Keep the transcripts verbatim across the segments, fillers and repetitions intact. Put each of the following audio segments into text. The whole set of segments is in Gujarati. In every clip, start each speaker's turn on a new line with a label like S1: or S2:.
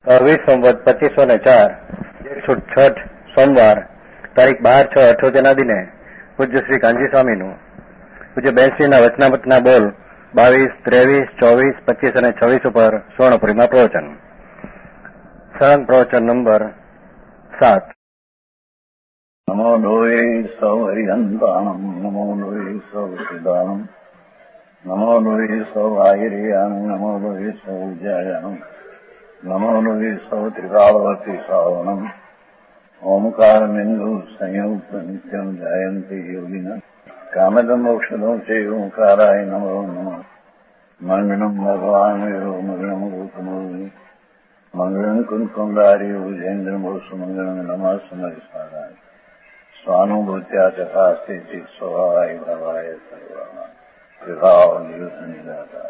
S1: વીસ સંવત પચીસો ને ચાર એકસો છઠ સોમવાર તારીખ બાર છ અઠોતેરના દિને પૂજ્ય શ્રી કાંજી સ્વામીનું પૂજ્ય બેનશ્રીના વચનામતના બોલ બાવીસ ત્રેવીસ ચોવીસ પચીસ અને છવ્વીસ ઉપર સ્વર્ણપુરીમાં પ્રવચન. સળંગ પ્રવચન નંબર સાત.
S2: નમો લોહે સૌ હરિહંતાણમ નમો લોહે સૌ સિદ્ધાણમ નમો લોહે સૌ આહિર્યાણમ નમો લોહે સૌ જયાણમ નમો લોહે સૌ ત્રિકાળવતી શ્રાવણમ ઓમકાર બિંદુ સંયુક્ત નિત્યમ જયંતિ યોગિના કામદમ મોક્ષદો છે ઓંકારાય નમો નમઃ. મંગળમ ભગવાન વિરો મંગળમ ગોતમોહિ મંગળમ કુંકુંડારી ભુજેન્દ્ર મોક્ષ મંગળમ નમઃ સમરિસારાય સ્વાનુભૂત્યા તથા સ્થિતિ સ્વભાવાય ભવાય સર્વમાં વિભાવ નિયુદ્ધ નિરાકાર.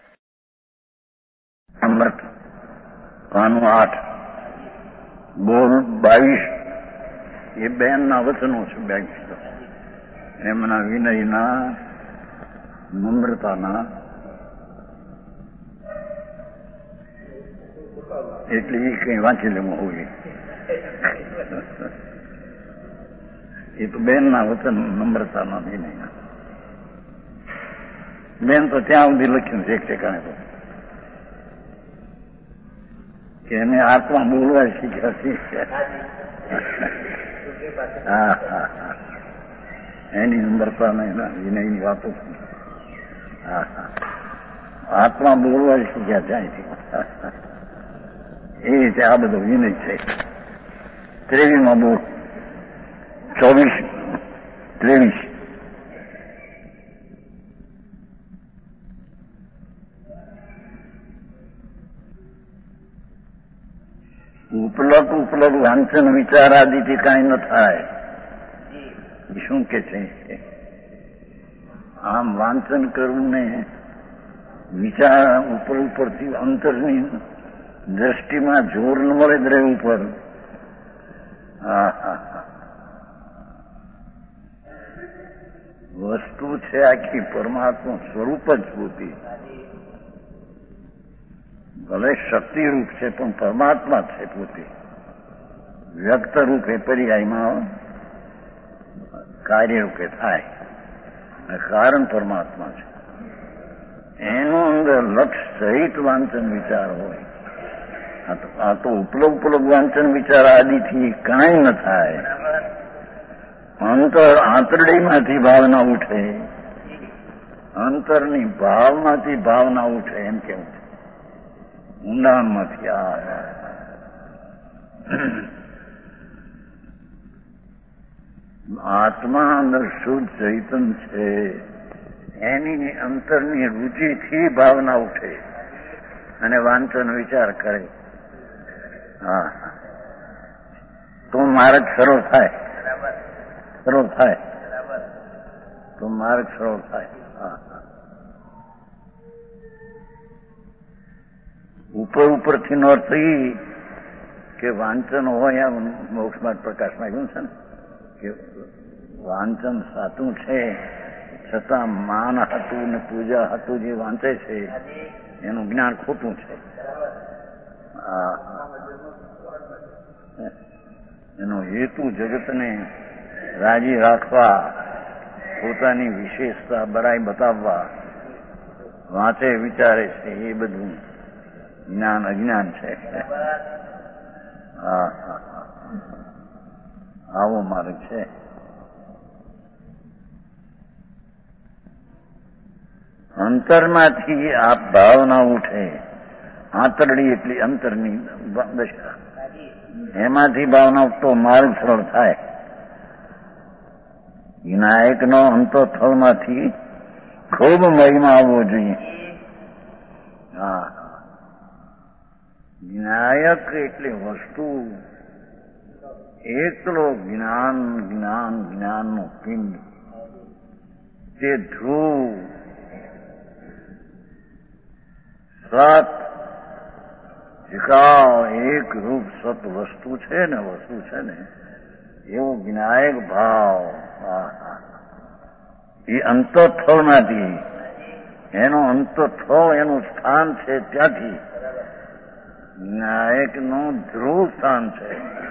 S2: અમૃત કાનું આઠ બોલ બાવીસ એ બેનના વચનો છે. બાવીસ એમના વિનયના નમ્રતાના એટલે એ કઈ વાંચી લેવું હોય એ તો બેનના વચન નમ્રતાના વિનયના. બેન તો ત્યાં સુધી લખ્યું છે એક ઠેકાણે તો કે એને આત્મા બોલવા શીખ્યા છે. હા હા હા એની નમ્રતા ને વિનયની વાતો. હા હા આત્મા બોલવા શીખ્યા ત્યાંથી એ રીતે આ બધો વિનય છે. ત્રેવીસમાં બોલ ચોવીસ ત્રેવીસ ઉપલક ઉપલક વાંચન વિચાર આદિથી કાંઈ ન થાય. શું કે છે આમ વાંચન કરવું ને વિચાર ઉપર ઉપરથી અંતરની દ્રષ્ટિમાં જોર ન મળે જ રહેવું પર. હા હા વસ્તુ છે આખી પરમાત્મા સ્વરૂપ જ પોતી. ભલે શક્તિરૂપ છે પણ પરમાત્મા છે પોતે. વ્યક્ત રૂપે પર્યાયમાં કાર્યરૂપે થાય કારણ પરમાત્મા છે. એનું અંદર લક્ષ્ય સહિત વાંચન વિચાર હોય. આ તો ઉપલબ્ધ ઉપલબ્ધ વાંચન વિચાર આદિથી કાંઈ ન થાય. અંતર આંતરડીમાંથી ભાવના ઉઠે, અંતરની ભાવમાંથી ભાવના ઉઠે એમ કેવું છે. ઊંડાણમાંથી આ આત્મા અંદર શુદ્ધ ચૈતન છે એની અંતરની રુચિથી ભાવના ઉઠે અને વાંચન વિચાર કરે. હા તો માર્ગ સરળ થાય, સરળ થાય તો માર્ગ સરળ થાય. હા ઉપર ઉપરથી નો અર્થ એ કે વાંચન હોય એમ મોક્ષમાં પ્રકાશમાં આવ્યું છે ને કે વાંચન સાચું છે છતાં માન હતું ને પૂજા હતું જે વાંચે છે એનું જ્ઞાન ખોટું છે. એનો હેતુ જગતને રાજી રાખવા, પોતાની વિશેષતા બરાઈ બતાવવા વાંચે વિચારે છે એ બધું જ્ઞાન અજ્ઞાન છે. હા હા આવો માર્ગ છે. અંતરમાંથી આ ભાવના ઉઠે. આંતરડી એટલી અંતરની દશા, એમાંથી ભાવના તો માર્ગ સરળ થાય. વિનાયકનો અંતોથળમાંથી ખૂબ મહિમા આવવો જોઈએ. હા વિનાયક એટલે વસ્તુ એકલો જ્ઞાન જ્ઞાન જ્ઞાનનું પિંડ. તે ધ્રુવ સત શિખાવ એક રૂપ સત વસ્તુ છે ને વસ્તુ છે ને એવો વિનાયક ભાવ એ અંતોથળમાંથી, એનો અંતોથળ એનું સ્થાન છે ત્યાંથી નાયકનું ધ્રુવ સ્થાન છે.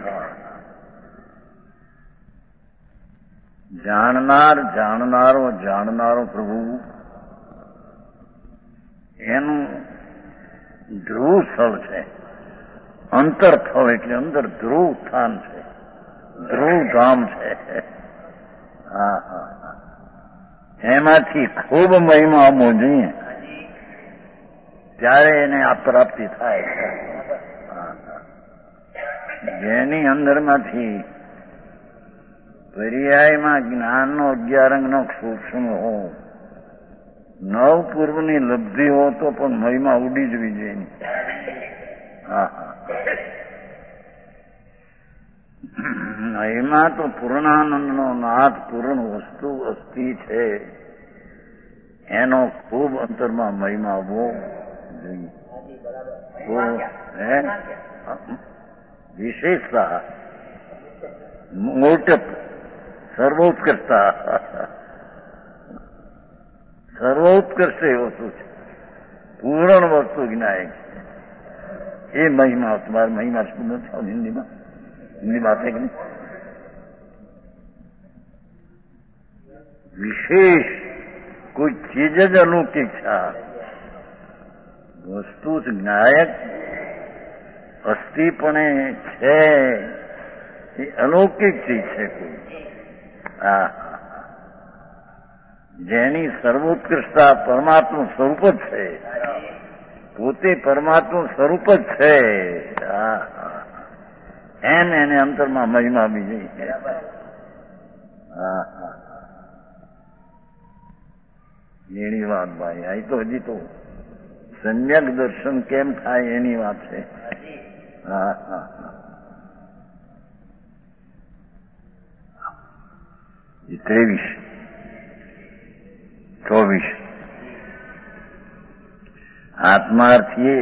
S2: જાણનાર જાણનારો જાણનારો પ્રભુ એનું ધ્રુવ સ્થળ છે. અંતરથળ એટલે અંદર ધ્રુવ સ્થાન છે, ધ્રુવ ધામ છે. હા હા હા એમાંથી ખૂબ મહિમા આવવો જોઈએ ત્યારે એને આ પ્રાપ્તિ થાય. જેની અંદરમાંથી પર્યાયમાં જ્ઞાનનો અગિયાર અંગનો સૂક્ષ્મ હો, નવ પૂર્વની લબ્ધિ હો તો પણ મહિમા ઉડી જવી જોઈએ. હા હા મહિમા તો પૂર્ણાનંદનો નાથ પૂર્ણ વસ્તુ અસ્થિ છે, એનો ખૂબ અંતરમાં મહિમા આવવો જોઈએ. વિશેષતા, મોટપ, સર્વોત્કર્ષતા, સર્વોત્કર્ષ એ વસ્તુ છે, પૂર્ણ વસ્તુ જ્ઞાયક એ મહિમા. તમારે મહિમા શું નથી હિન્દીમાં? હિન્દી બાત है कि नहीं? विशेष कोई चीज ज अलौकिक था, वस्तु ज्ञायक અસ્થિપણે છે એ અલૌકિક ચીજ છે કોઈ. હા જેની સર્વોત્કૃષ્ટતા પરમાત્મા સ્વરૂપ જ છે, પોતે પરમાત્મા સ્વરૂપ જ છે. હા એને એને અંતરમાં મહિમા બીજી. હા હા એની વાત ભાઈ. આ તો હજી તો સમ્યક દર્શન કેમ થાય એની વાત છે. હા હા ત્રેવીસ ચોવીસ આત્માર્થીએ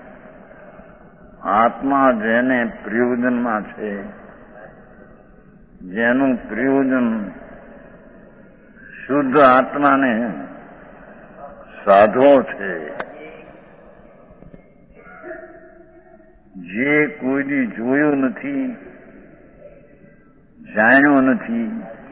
S2: આત્મા જેને પ્રયોજનમાં છે, જેનું પ્રયોજન શુદ્ધ આત્માને સાધવો છે, જે કોઈની જોયું નથી, જાણ્યો નથી,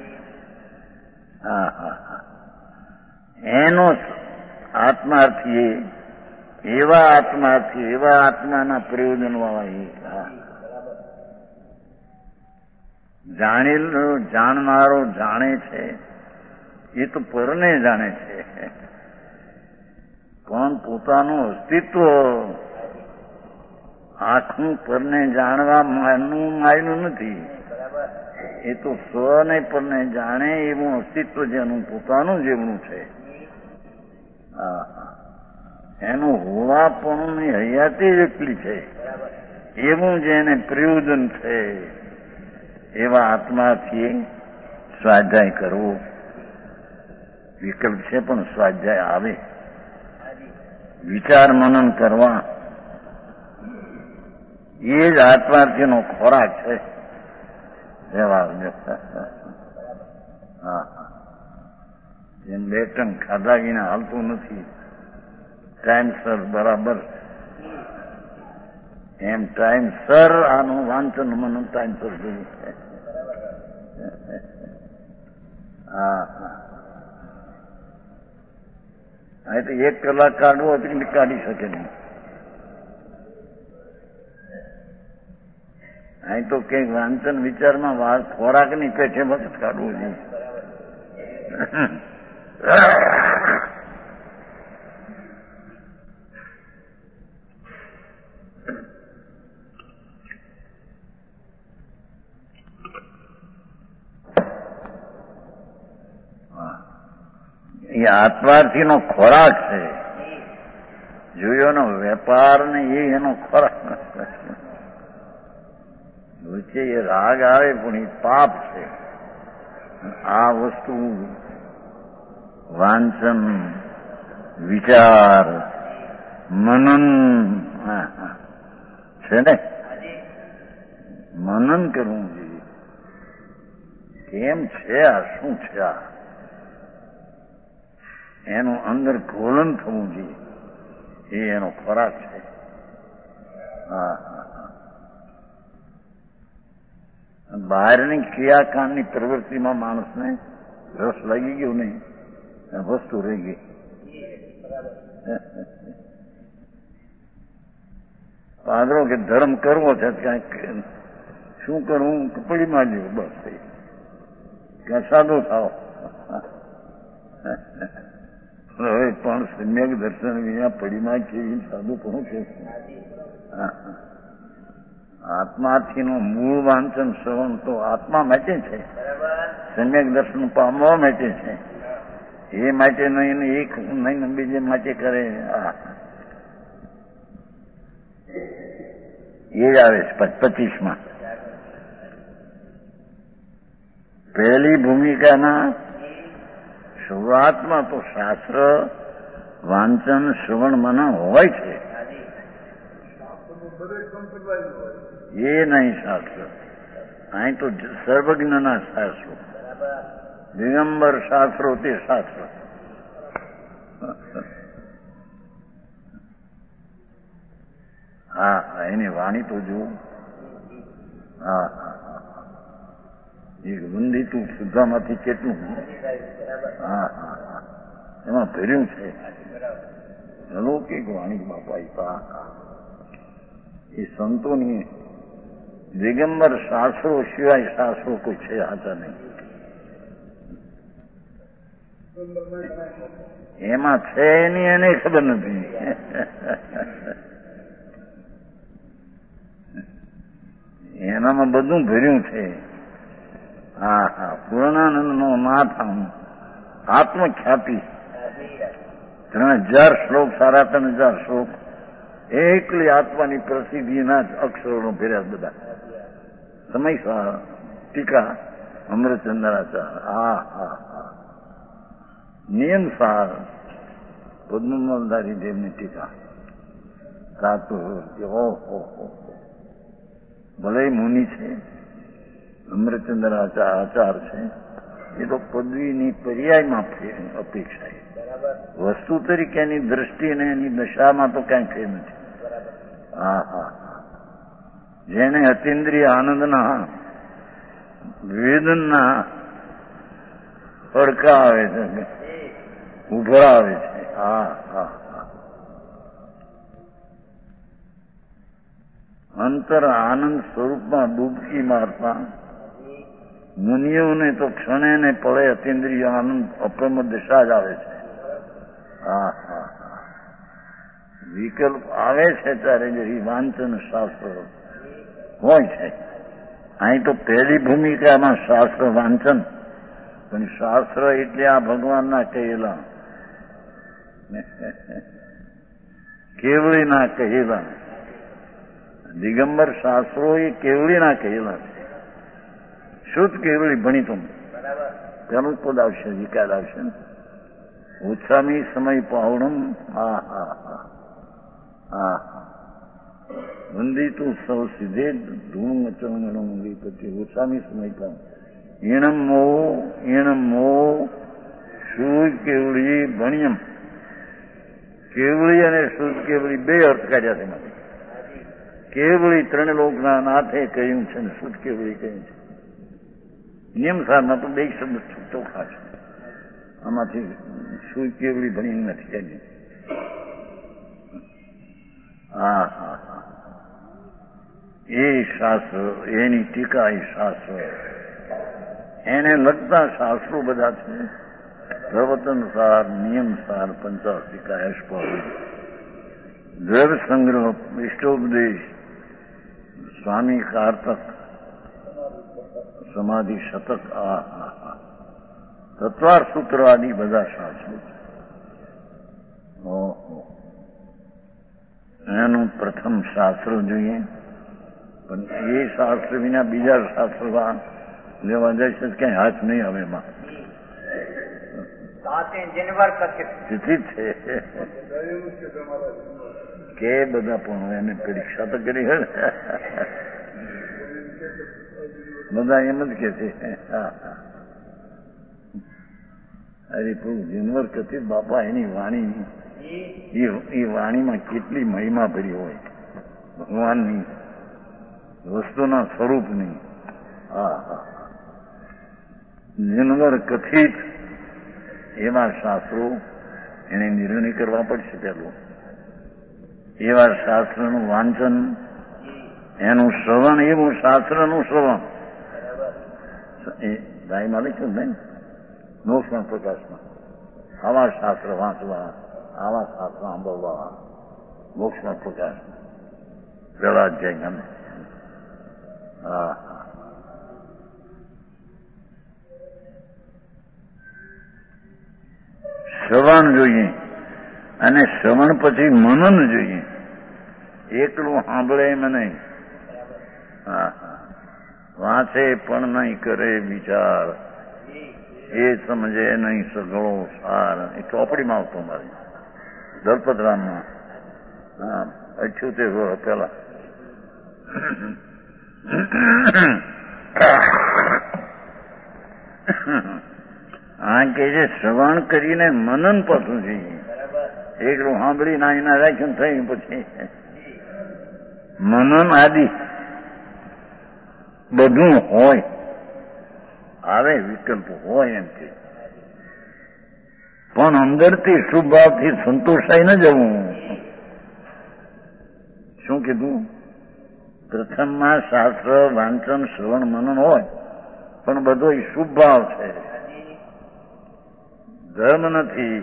S2: હા હા હા એનો આત્માર્થી એવા આત્માથી એવા આત્માના પ્રયોજન વાળા જાણેલો જાણનારો જાણે છે એ તો પરને જાણે છે, પણ પોતાનું અસ્તિત્વ આખું પરને જાણવા માનું માયનું નથી. એ તો સ્વને પરને જાણે એવું અસ્તિત્વ જેનું પોતાનું જેવનું છે, હા એનું હોવાપણુંની હયાતી જેટલી છે એવું જેને પ્રયોજન છે એવા આત્માથી સ્વાધ્યાય કરવો. વિકલ્પ છે પણ સ્વાધ્યાય આવે. વિચાર મનન કરવા એ જ આત્માર્થીનો ખોરાક છે. હા જેમ બે ટન ખાધા વિના હાલતું નથી, ટાઈમસર બરાબર એમ ટાઈમસર આનું વાંચન મનન ટાઈમસર જોયું છે. હા હા અહીં તો એક કલાક કાઢવો એટલે કાઢી શકે નહીં. અહીં તો કંઈક વાંચન વિચારમાં વાત ખોરાકની પેઠે વખત કાઢવું જોઈએ. એ આત્માર્થીનો ખોરાક છે. જોયો ને વેપાર ને એ એનો ખોરાક વચ્ચે એ રાગ આવે પણ એ પાપ છે. આ વસ્તુ વાંચન વિચાર મનન છે ને, મનન કરવું જોઈએ. કેમ છે આ, શું છે આ, એનું અંદર ઘોલન થવું જોઈએ. એ એનો ખોરાક છે. હા બહારની ક્રિયાકાંડની પ્રવૃત્તિમાં માણસને રસ લાગી ગયો નહીં, વસ્તુ રહી ગઈ. પાદરો કે ધર્મ કરવો છે, ક્યાંક શું કરવું, કપડીમાં જેવું બસ થઈ, ક્યાં સાદો થાવ. હવે પણ સમ્યક દર્શન વિના પડીમાં કેવી સાદું પણ છે. આત્માથીનું મૂળ વાંચન શ્રવણ તો આત્મા માટે છે, સમ્યક દર્શન પામવા માટે છે. એ માટે નહીં એક નહીં બીજે માટે કરે. એ જ આવે છે પચીસમાં. પહેલી ભૂમિકાના શરૂઆતમાં તો શાસ્ત્ર વાંચન શ્રવણમાં હોય છે. એ નહીં શાસ્ત્ર, અહીં તો સર્વજ્ઞના શાસ્ત્રો, દિગંબર શાસ્ત્રો તે શાસ્ત્ર. હા એની વાણી તો જુઓ. હા એક વંદિતું શુદ્ધામાંથી કેટલું હા હા એમાં ભર્યું છે. અલૌકિક વાણી બાપા. એ સંતોની દિગંબર શાસ્ત્રો સિવાય શાસ્ત્રો કોઈ છે હાથા નહીં. એમાં છે એની એને ખબર નથી. એનામાં બધું ભર્યું છે. હા હા પૂર્ણાનંદ નો નાથ આત્મખ્યાતિ ત્રણ હજાર શ્લોક સાડા ત્રણ હજાર શ્લોક એકલી આત્માની પ્રસિદ્ધિના જ અક્ષરો ભર્યા બધા. સમય ટીકા અમૃતચંદ્રાચાર. હા હા હા નિયમ સાર પદ્મધારી દેવની ટીકા. ઓહો ભલે મુનિ છે, અમૃતચંદ્ર આચાર છે, એ તો પદવીની પર્યાયમાં અપેક્ષા છે. વસ્તુ તરીકેની દ્રષ્ટિને એની દશામાં તો કાંઈ થઈ નથી. હા હા જેને અતિન્દ્રિય આનંદના વેદનના પડકા આવે છે, ઉભરા આવે છે. હા હા અંતર આનંદ સ્વરૂપમાં ડૂબકી મારતા મુનિઓને તો ક્ષણે ને પળે અતિન્દ્રિય આનંદ અપ્રમ દિશા જ આવે છે. હા હા વિકલ્પ આવે છે ત્યારે જે વાંચન શાસ્ત્ર હોય છે. અહીં તો પહેલી ભૂમિકામાં શાસ્ત્ર વાંચન, પણ શાસ્ત્ર એટલે આ ભગવાનના કહેલા, કેવળીના કહેલા. દિગંબર શાસ્ત્રો એ કેવળીના કહેલા છે. શુદ્ધ કેવળી ભણી તું તેનું પદ આવશે, વિકાલ આવશે. ઓછામી સમય પાવણમ. હા હા હા હા વંદિતું સૌ સીધે ધૂમ ચરણ મંદી પછી ઓછામી સમય પાવ ઈણમ મો ઈણમ મો શુદ્ધ કેવળી ભણ્યમ. કેવળી અને શુદ્ધ કેવળી બે અર્થ કાઢ્યા છે એમાંથી. કેવળી ત્રણ લોકના નાથે કહ્યું છે ને શુદ્ધ કેવળી કહ્યું છે. નિયમ સારમાં તો બે શબ્દ ચોખ્ખા છે. આમાંથી શુદ્ધ કેવળી ભણી નથી એની. હા હા હા એ શાસ્ત્ર, એની ટીકા એ શાસ્ત્ર, એને લગતા શાસ્ત્રો બધા છે. પ્રવચન સાર, નિયમ સાર, પંચાસ્તિકા, અષ્ટપદી, દ્રવ્ય સંગ્રહ, ઇષ્ટોપદેશ, સ્વામી કારતક, સમાધિ શતક, આ હા હા તત્વાર સૂત્ર આદિ બધા શાસ્ત્રો. ઓહો એનું પ્રથમ શાસ્ત્ર જોઈએ, પણ એ શાસ્ત્ર વિના બીજા શાસ્ત્ર લેવા જાય છે ક્યાંય હાથ નહીં આવે. એમાં સ્થિતિ છે કે બધા પણ એને પરીક્ષા તો કરી હે બધા એમ જ કે છે. અરે પૂરું જીનવર કથિત બાપા એની વાણી, એ વાણીમાં કેટલી મહિમા ભરી હોય. ભગવાનની વસ્તુના સ્વરૂપની હા હા જીનવર કથિત એવા શાસ્ત્રો એને નિર્ણય કરવા પડશે. પેલું એવા શાસ્ત્રનું વાંચન, એનું શ્રવણ, એવું શાસ્ત્રનું શ્રવણ એ ગાયમાં લખ્યું ને મોક્ષના પ્રકાશમાં. આવા શાસ્ત્ર વાંચવા, આવા શાસ્ત્ર સાંભળવા મોક્ષના પ્રકાશમાં પેલા અધ્યાય ગમે. હા હા શ્રવણ જોઈએ અને શ્રવણ પછી મનન જોઈએ. એકલું સાંભળે એમ નહીં. હા વાંચે પણ નહીં કરે વિચાર, એ સમજે નહીં સગળો સાર. એ ચોપડીમાં આવતો મારી દલપતરામમાં. હા અઠ્યોતેર વર્ષ પેલા. આ કે છે શ્રવણ કરીને મનન પાછું જોઈએ. એકલું સાંભળી ના એના રાખ્યું થયું પછી મનન આદિ બધું હોય, આવે વિકલ્પ હોય એમ કે, પણ અંદરથી શુભ ભાવથી સંતોષાઈ ન જવું. શું કીધું? પ્રથમમાં શાસ્ત્ર વાંચન શ્રવણ મનન હોય, પણ બધો શુભ ભાવ છે, ધર્મ નથી.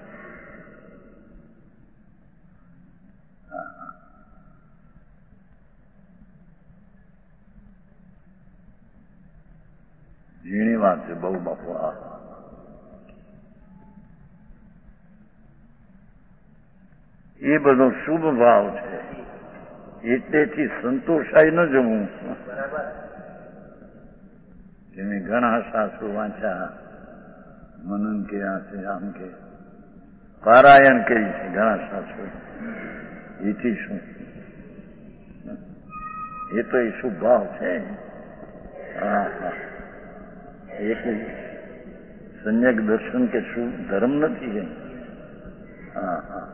S2: ઝીણી વાત છે બહુ બાપુ. એ બધો શુભ ભાવ છે, એટલેથી સંતોષાઈ ન જવું. એને ઘણા શાસ્ત્રો વાંચ્યા, મનન કર્યા છે, આમ કે પારાયણ કરી છે ઘણા શાસ્ત્રો. એથી શું? એ તો એ શુભ ભાવ છે. હા હા એક સંયક દર્શન કે શું ધર્મ નથી કઈ. હા હા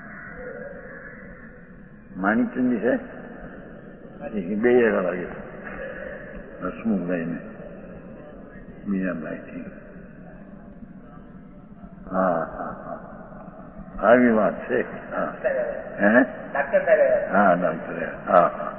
S2: માણિકચંદી છે બે લાગે હસમુખભાઈ ને મીરાભાઈ થી. હા હા હા આવી વાત છે. હા હે હા ડાક્ટર. હા હા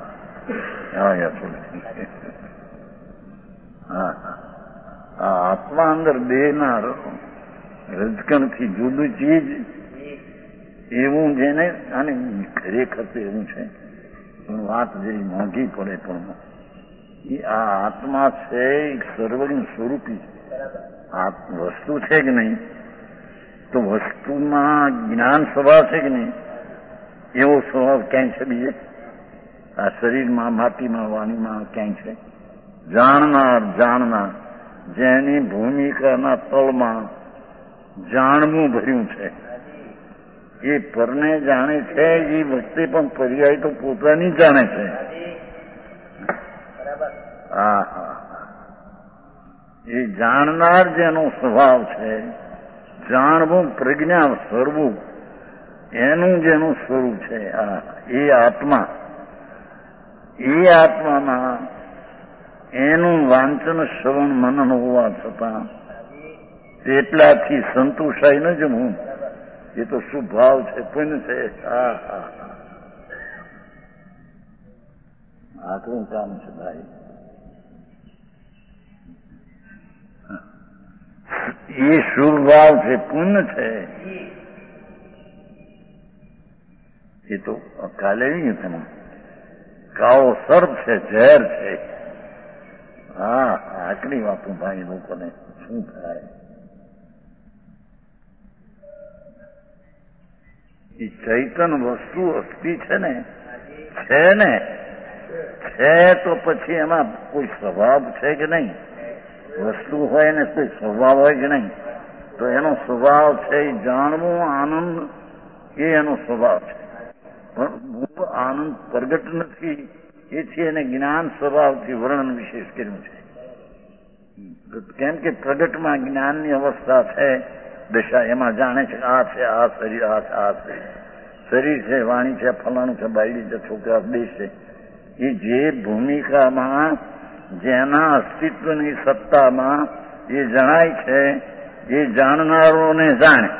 S2: હા હા આત્મા અંદર દેહના રજકણથી જુદું ચીજ એવું જેને આને ખરેખર તો એવું છે પણ વાત જેવી મોંઘી પડે પણ એ આ આત્મા છે એક સર્વનું સ્વરૂપી છે. આ વસ્તુ છે કે નહીં, તો વસ્તુમાં જ્ઞાન સ્વભાવ છે કે નહીં, એવો સ્વભાવ ક્યાંય છે બીજે? આ શરીરમાં, માટીમાં, વાણીમાં ક્યાંય છે? જાણનાર જાણનાર જેની ભૂમિકાના તળમાં જાણવું ભર્યું છે, એ પરને જાણે છે, એ વખતે પણ પર્યાય તો પોતાની જાણે છે. હા હા એ જાણનાર જેનો સ્વભાવ છે, જાણવું પ્રજ્ઞા સ્વરૂપ એનું જેનું સ્વરૂપ છે, આ એ આત્મા. એ આત્મામાં એનું વાંચન શ્રવણ મનન હોવા છતાં તેટલાથી સંતોષાઈ ન જવું. એ તો શુભ ભાવ છે, પુણ્ય છે. હા હા હા આટલું કામ છે ભાઈ. એ શુભ ભાવ છે, પુણ્ય છે. એ તો કાલે નહીં તમે કાળો સર્પ છે, ઝેર છે. હા આટલી વાતો ભાઈ લોકોને શું થાય? એ ચૈતન વસ્તુ અસ્થિ છે ને, છે ને, છે તો પછી એમાં કોઈ સ્વભાવ છે કે નહીં? વસ્તુ હોય ને કોઈ સ્વભાવ હોય કે નહીં? તો એનો સ્વભાવ છે એ જાણવું આનંદ, એ એનો સ્વભાવ છે. પણ આનંદ પ્રગટ નથી, એથી એને જ્ઞાન સ્વભાવથી વર્ણન વિશેષ કર્યું છે. કેમ કે પ્રગટમાં જ્ઞાનની અવસ્થા છે, દશા એમાં જાણે છે આ છે, આ શરીર, આ છે, આ છે. શરીર છે, વાણી છે, ફલાણું છે, બાયડી છે, છોકરા, દેશ છે, એ જે ભૂમિકામાં જેના અસ્તિત્વની સત્તામાં એ જણાય છે એ જાણનારોને જાણે,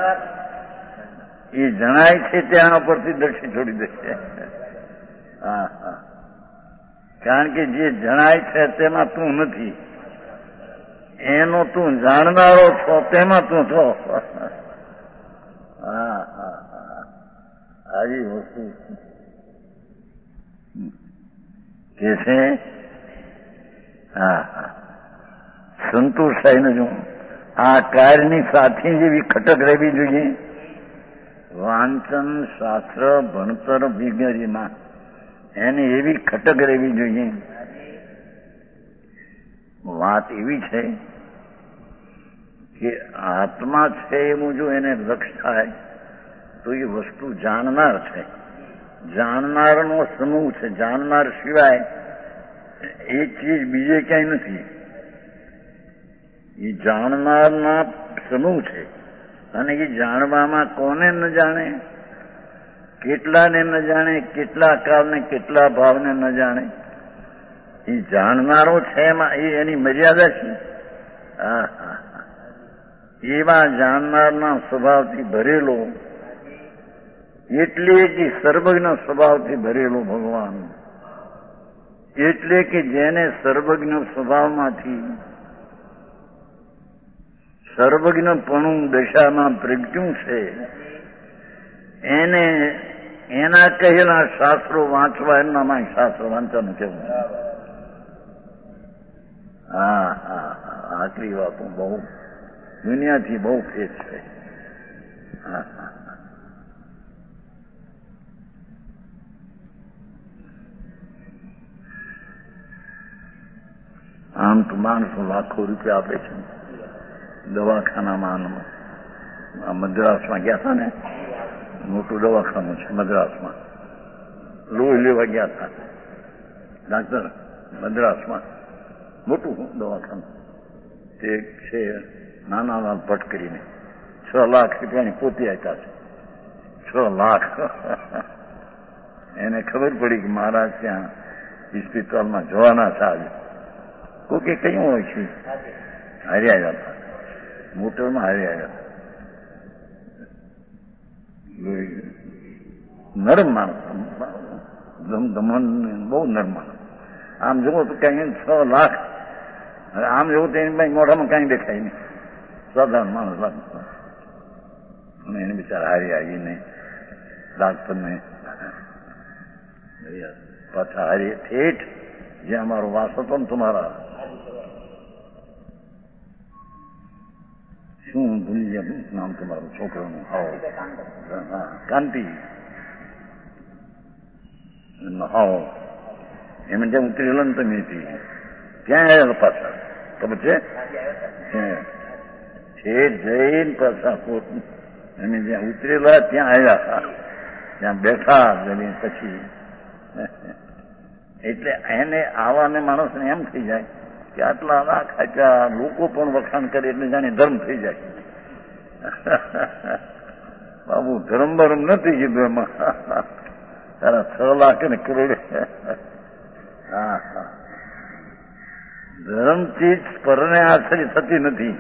S2: એ જણાય છે ત્યાં પરથી દ્રષ્ટિ છોડી દેશે. હા હા, કારણ કે જે જણાય છે તેમાં તું નથી, એનો તું જાણનારો છો તેમાં તું છો. હા હા હા, આવી વસ્તુ કે છે. હા હા, સંતોષ થાય ને જો આ કાર્યની સાથે જેવી ખટક રહેવી જોઈએ. વાંચન, શાસ્ત્ર, ભણતર વગેરેમાં એની એવી ખટક રહેવી જોઈએ. વાત એવી છે કે આત્મા છે એવું જો એને લક્ષ થાય તો એ વસ્તુ જાણનાર છે, જાણનારનો સમૂહ છે. જાણનાર સિવાય એ ચીજ બીજે ક્યાંય નથી. એ જાણનારના સમૂહ છે અને એ જાણવામાં કોને ન જાણે, કેટલાને ન જાણે, કેટલા કાળને કેટલા ભાવને ન જાણે, એ જાણનારો છે એમાં એ એની મર્યાદા છે. હા હા, એવા જાણનારના સ્વભાવથી ભરેલો, એટલે કે સર્વજ્ઞ સ્વભાવથી ભરેલો ભગવાન, એટલે કે જેને સર્વજ્ઞ સ્વભાવમાંથી સર્વજ્ઞપણું દશામાં પ્રગટ્યું છે, એને એના કહેલા શાસ્ત્રો વાંચવા, એનામાં શાસ્ત્ર વાંચવાનું કેવું. હા હા હા, આટલી વાતો બહુ દુનિયાથી બહુ ફેર છે. હા હા, આમ તો માણસો લાખો રૂપિયા આપે છે દવાખાનામાં. મદ્રાસમાં ગયા હતા ને, મોટું દવાખાનું છે મદ્રાસમાં, લોહી લેવા ગયા હતા ડાક્ટર. મદ્રાસમાં મોટું દવાખાનું તે છે, નાના નાના ભટ્ટ કરીને છ લાખ રૂપિયાની પોતી આપ્યા છે. છ લાખ એને ખબર પડી કે મહારાજ ત્યાં હોસ્પિટલમાં જોવાના છે આજે. કોકે કયું હોય છે, હારી આવ્યા હતા, મોટરમાં હારી આવ્યા હતા. નરમ માણસ, બહુ નરમ માણસ. આમ જુઓ તો કઈ છ લાખ, આમ જવું તો એની મોઢામાં કઈ દેખાય નહીં, સાધારણ માણસ લાગતો. અને એને બિચારા હારી આવીને ડાક્ટરને પાછા હારી ઠેઠ જે અમારો વાસ હતો ને તમારા, શું ભૂલી ગયા નામ તમારું છોકરાનું? હાવ કાંતિ. હાવ એમ જ્યાં ઉતરેલો ને તમે ત્યાં આવ્યા પાછા, ખબર છે? છે જઈને પાછા એમ જ્યાં ઉતરેલા ત્યાં આવ્યા, ત્યાં બેઠા પછી. એટલે એને આવાને માણસને એમ થઈ જાય કે આટલા લાખ આપ્યા, લોકો પણ વખાણ કરે એટલે જાણે ધર્મ થઈ જાય. બાબુ ધર્મ બરમ નથી કીધું એમાં, તારા છ લાખ ને કરોડ. હા હા, ધર્મ ચીજ પરને આશ્રય થતી નથી,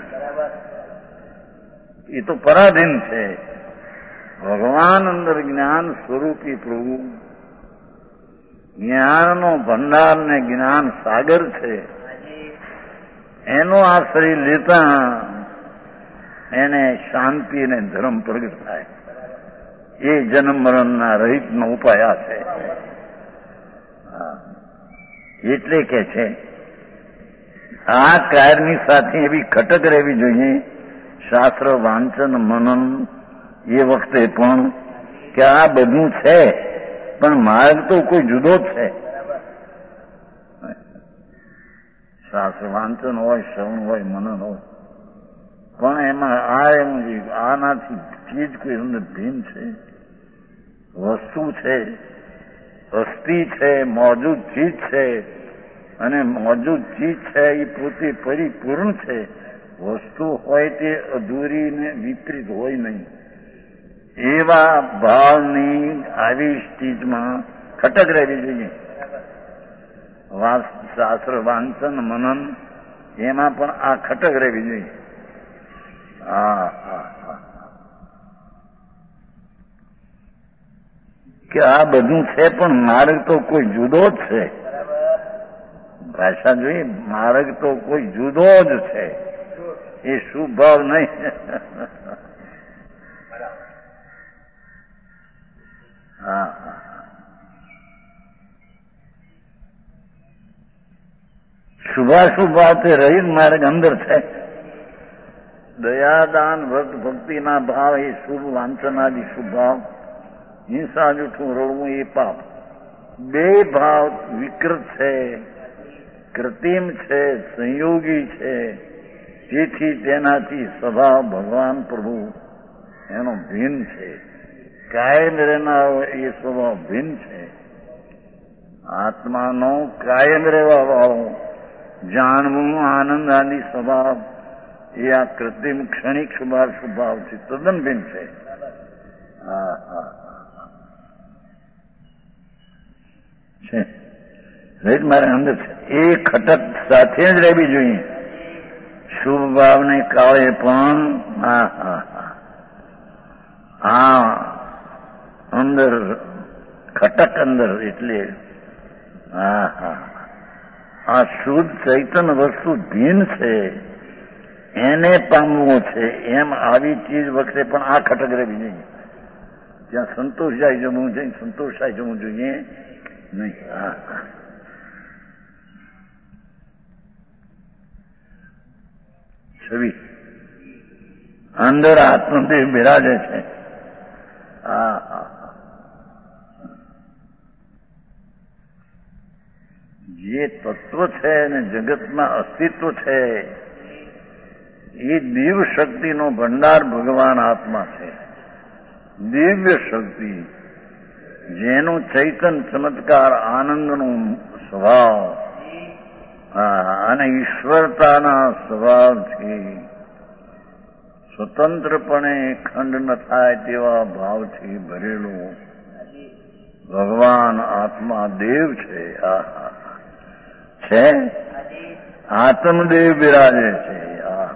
S2: એ તો પરાધીન છે. ભગવાન અંદર જ્ઞાન સ્વરૂપી પ્રભુ, જ્ઞાનનો ભંડાર ને જ્ઞાન સાગર છે, એનો આશ્રય લેતા એને શાંતિ અને ધર્મ પ્રગટ થાય. એ જન્મ મરણના રહિતનો ઉપાય આ છે. એટલે કે છે આ કાર્યની સાથે એવી ખટક રહેવી જોઈએ, શાસ્ત્ર વાંચન મનન એ વખતે પણ, કે આ બધું છે પણ માર્ગ તો કોઈ જુદો જ છે. શાસ્ત્ર વાંચન હોય, શ્રવણ હોય, મનન હોય, પણ એમાં આ એમ આનાથી ચીજ કોઈ અંદર ભિન્ન છે, વસ્તુ છે, અસ્થિ છે, મોજૂદ ચીજ છે, અને મોજૂદ ચીજ છે એ પોતે પરિપૂર્ણ છે. વસ્તુ હોય તે અધૂરી ને વિપરીત હોય નહીં, એવા ભાવની આવી સ્થિતિમાં ખટક રહેવી જોઈએ. શાસ્ત્ર વાંચન મનન એમાં પણ આ ખટક રહેવી જોઈએ. હા હા હા કે આ બધું છે પણ માર્ગ તો કોઈ જુદો જ છે. ભાષા જોઈએ, માર્ગ તો કોઈ જુદો જ છે. એ શુભ ભાવ નહીં. હા હા શુભાશુભ ભાવ તે રહિત માર્ગ અંદર છે. દયાદાન વ્રત ભક્તિના ભાવ એ શુભ વાંચનાદિ શુભ ભાવ. હિંસા જૂઠું રડવું એ પાપ. બે ભાવ વિકૃત છે, કૃત્રિમ છે, સંયોગી છે. તેથી તેનાથી સ્વભાવ ભગવાન પ્રભુ એનો ભિન્ન છે. કાયમ રહેનારો એ સ્વભાવ ભિન્ન છે. આત્માનો કાયમ રહેવા વાળો જાણવું આનંદ આદિ સ્વભાવ એ આ કૃત્રિમ ક્ષણિક શુભાર સ્વભાવથી તદ્દન ભિન્ન છે. હા હા છે રેત મારે અંદર છે. એ ખટક સાથે જ રહેવી જોઈએ. શુભ ભાવને કાળે પણ હા હા હા હા અંદર ખટક અંદર એટલે હા હા આ શુદ્ધ ચૈતન્ય વસ્તુ ભિન્ન છે, એને પામવું છે. એમ આવી ચીજ વખતે પણ આ ખટક રહેવી જોઈએ. ત્યાં સંતોષાઈ જવું જોઈએ, સંતોષાઈ જવું જોઈએ નહીં. હા છવી અંદર આત્મદેવ બિરાજે છે. હા હા જે તત્વ છે અને જગતમાં અસ્તિત્વ છે એ દિવ્ય શક્તિનો ભંડાર ભગવાન આત્મા છે. દિવ્ય શક્તિ જેનું ચૈતન ચમત્કાર આનંદનો સ્વભાવ અને ઈશ્વરતાના સ્વભાવથી સ્વતંત્રપણે ખંડ ન થાય તેવા ભાવથી ભરેલું ભગવાન આત્મા દેવ છે. આ છે આત્મદેવ બિરાજે છે. આ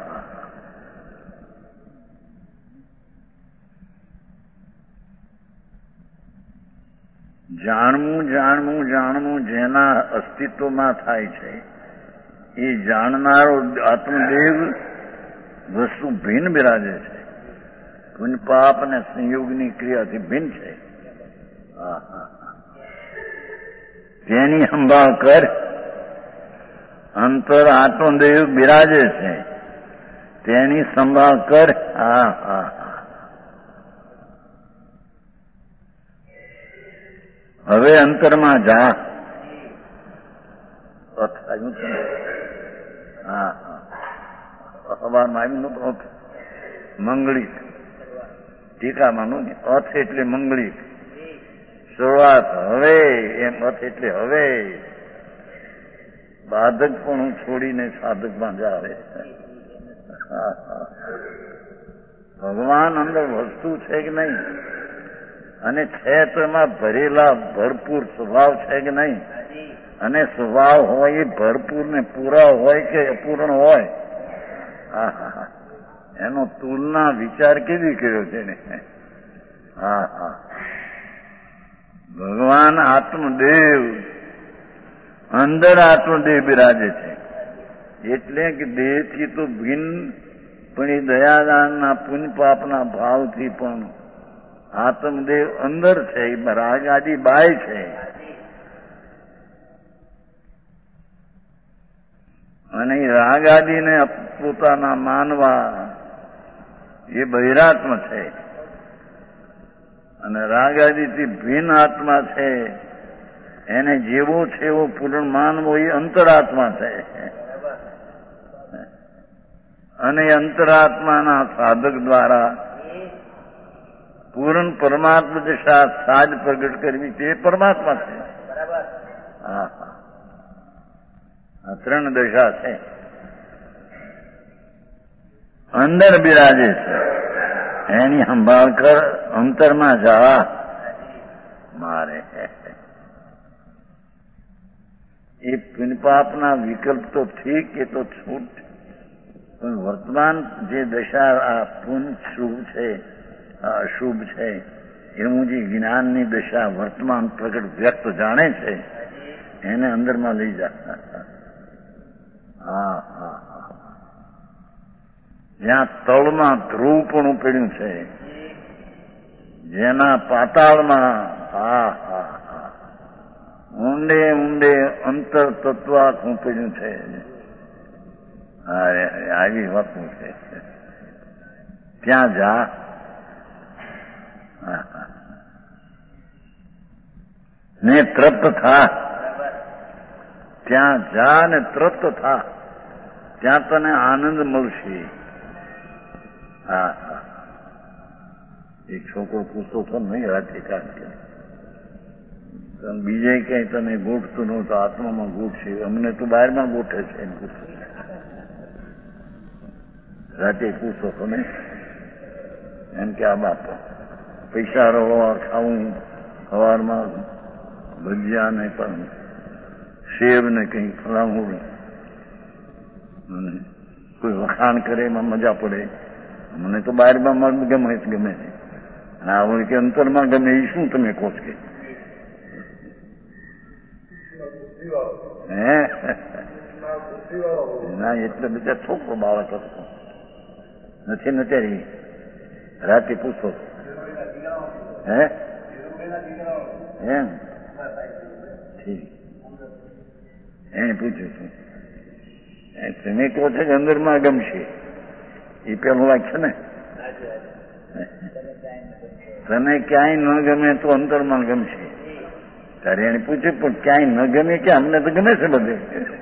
S2: જાણવું જાણવું જાણવું જેના અસ્તિત્વમાં થાય છે એ જાણનારો આત્મદેવ વસ્તુ ભિન્ન બિરાજે છે. પુણ્ય પાપ અને સંયોગની ક્રિયાથી ભિન્ન છે. તેની સંભાળ કર. અંતર આત્મદેવ બિરાજે છે, તેની સંભાળ કર. હા હા હવે અંતરમાં જા. હા સવારમાં આવ્યું નતું. મંગળી ટીકામાં અથ એટલે મંગળી શરૂઆત. હવે એમ અથ એટલે હવે બાધક પણ છોડીને સાધકમાં જ આવે. ભગવાન અંદર વસ્તુ છે કે નહીં, અને છે તો એમાં ભરેલા ભરપૂર સ્વભાવ છે કે નહીં, અને સ્વભાવ હોય એ ભરપૂર ને પૂરા હોય કે અપૂર્ણ હોય, એનો તુલના વિચાર કેવી કર્યો છે ને. હા હા ભગવાન આત્મદેવ અંદર આત્મદેવ બિરાજે છે. એટલે કે દેહથી તો ભિન્ન, પણ એ દયાદાનના પુણ્ય પાપના ભાવથી પણ આત્મદેવ અંદર છે. એ રાગ આદિ બાય છે. અને એ રાગ આદિને પોતાના માનવા એ બહિરાત્મ છે. અને રાગ આદિથી ભિન્ન આત્મા છે. એને જેવો છે એવો પૂર્ણ માનવો એ અંતરાત્મા છે. અને અંતરાત્માના સાધક દ્વારા પૂર્ણ પરમાત્મા દશા સાજ પ્રગટ કરવી તે પરમાત્મા છે. હા હા આ ત્રણ દશા છે. અંદર બિરાજે છે. એની સંભાળ કર, અંતરમાં જા મારે. એ પુણ્યપાપના વિકલ્પ તો ઠીક, એ તો છૂટ, પણ વર્તમાન જે દશા આ પુણ્ય શુભ છે, આ અશુભ છે, એવું જે જ્ઞાનની દશા વર્તમાન પ્રગટ વ્યક્ત જાણે છે, એને અંદરમાં લઈ જા. હા હા હા. જ્યાં તળમાં ધ્રુવપણું પડ્યું છે, જેના પાતાળમાં હા હા હા ઊંડે ઊંડે અંતર તત્વ ખૂંપેલું છે, આવી વાતું છે, ત્યાં જા. ને તૃપ્ત થા, ત્યાં જા ને તૃપ્ત થા, ત્યાં તને આનંદ મળશે. હા હા. એક છોકરો પૂછતો હતો નહીં રાતે કાઢ બીજે કઈ તને ગોઠતું નહોતું, આત્મામાં ગોઠશે, અમને તો બહારમાં ગોઠે છે એમ પૂછતો. રાતે પૂછતો હતો ને એમ કે આ બાપા પૈસા રવા ખાવું, સવારમાં ભજીયા ને પણ સેબ ને કઈ ફલાવું, કોઈ વખાણ કરે એમાં મજા પડે. મને તો બહારમાં ગમે ગમે છે, અને આ કે અંતરમાં ગમે એ શું તમે કહો છો? હે ના, એટલે બધા છોકરો બાળક હતો નથી નથી રાતે પૂછો. હે એમ ઠીક, એને પૂછ્યું છું. તમે કહો છો કે અંદરમાં ગમશે, એ પેલું વાક્ય ને. તને ક્યાંય ન ગમે તો અંતરમાં ગમશે. ત્યારે એને પૂછ્યું પણ ક્યાંય ન ગમે કે અમને તો ગમે છે બધે.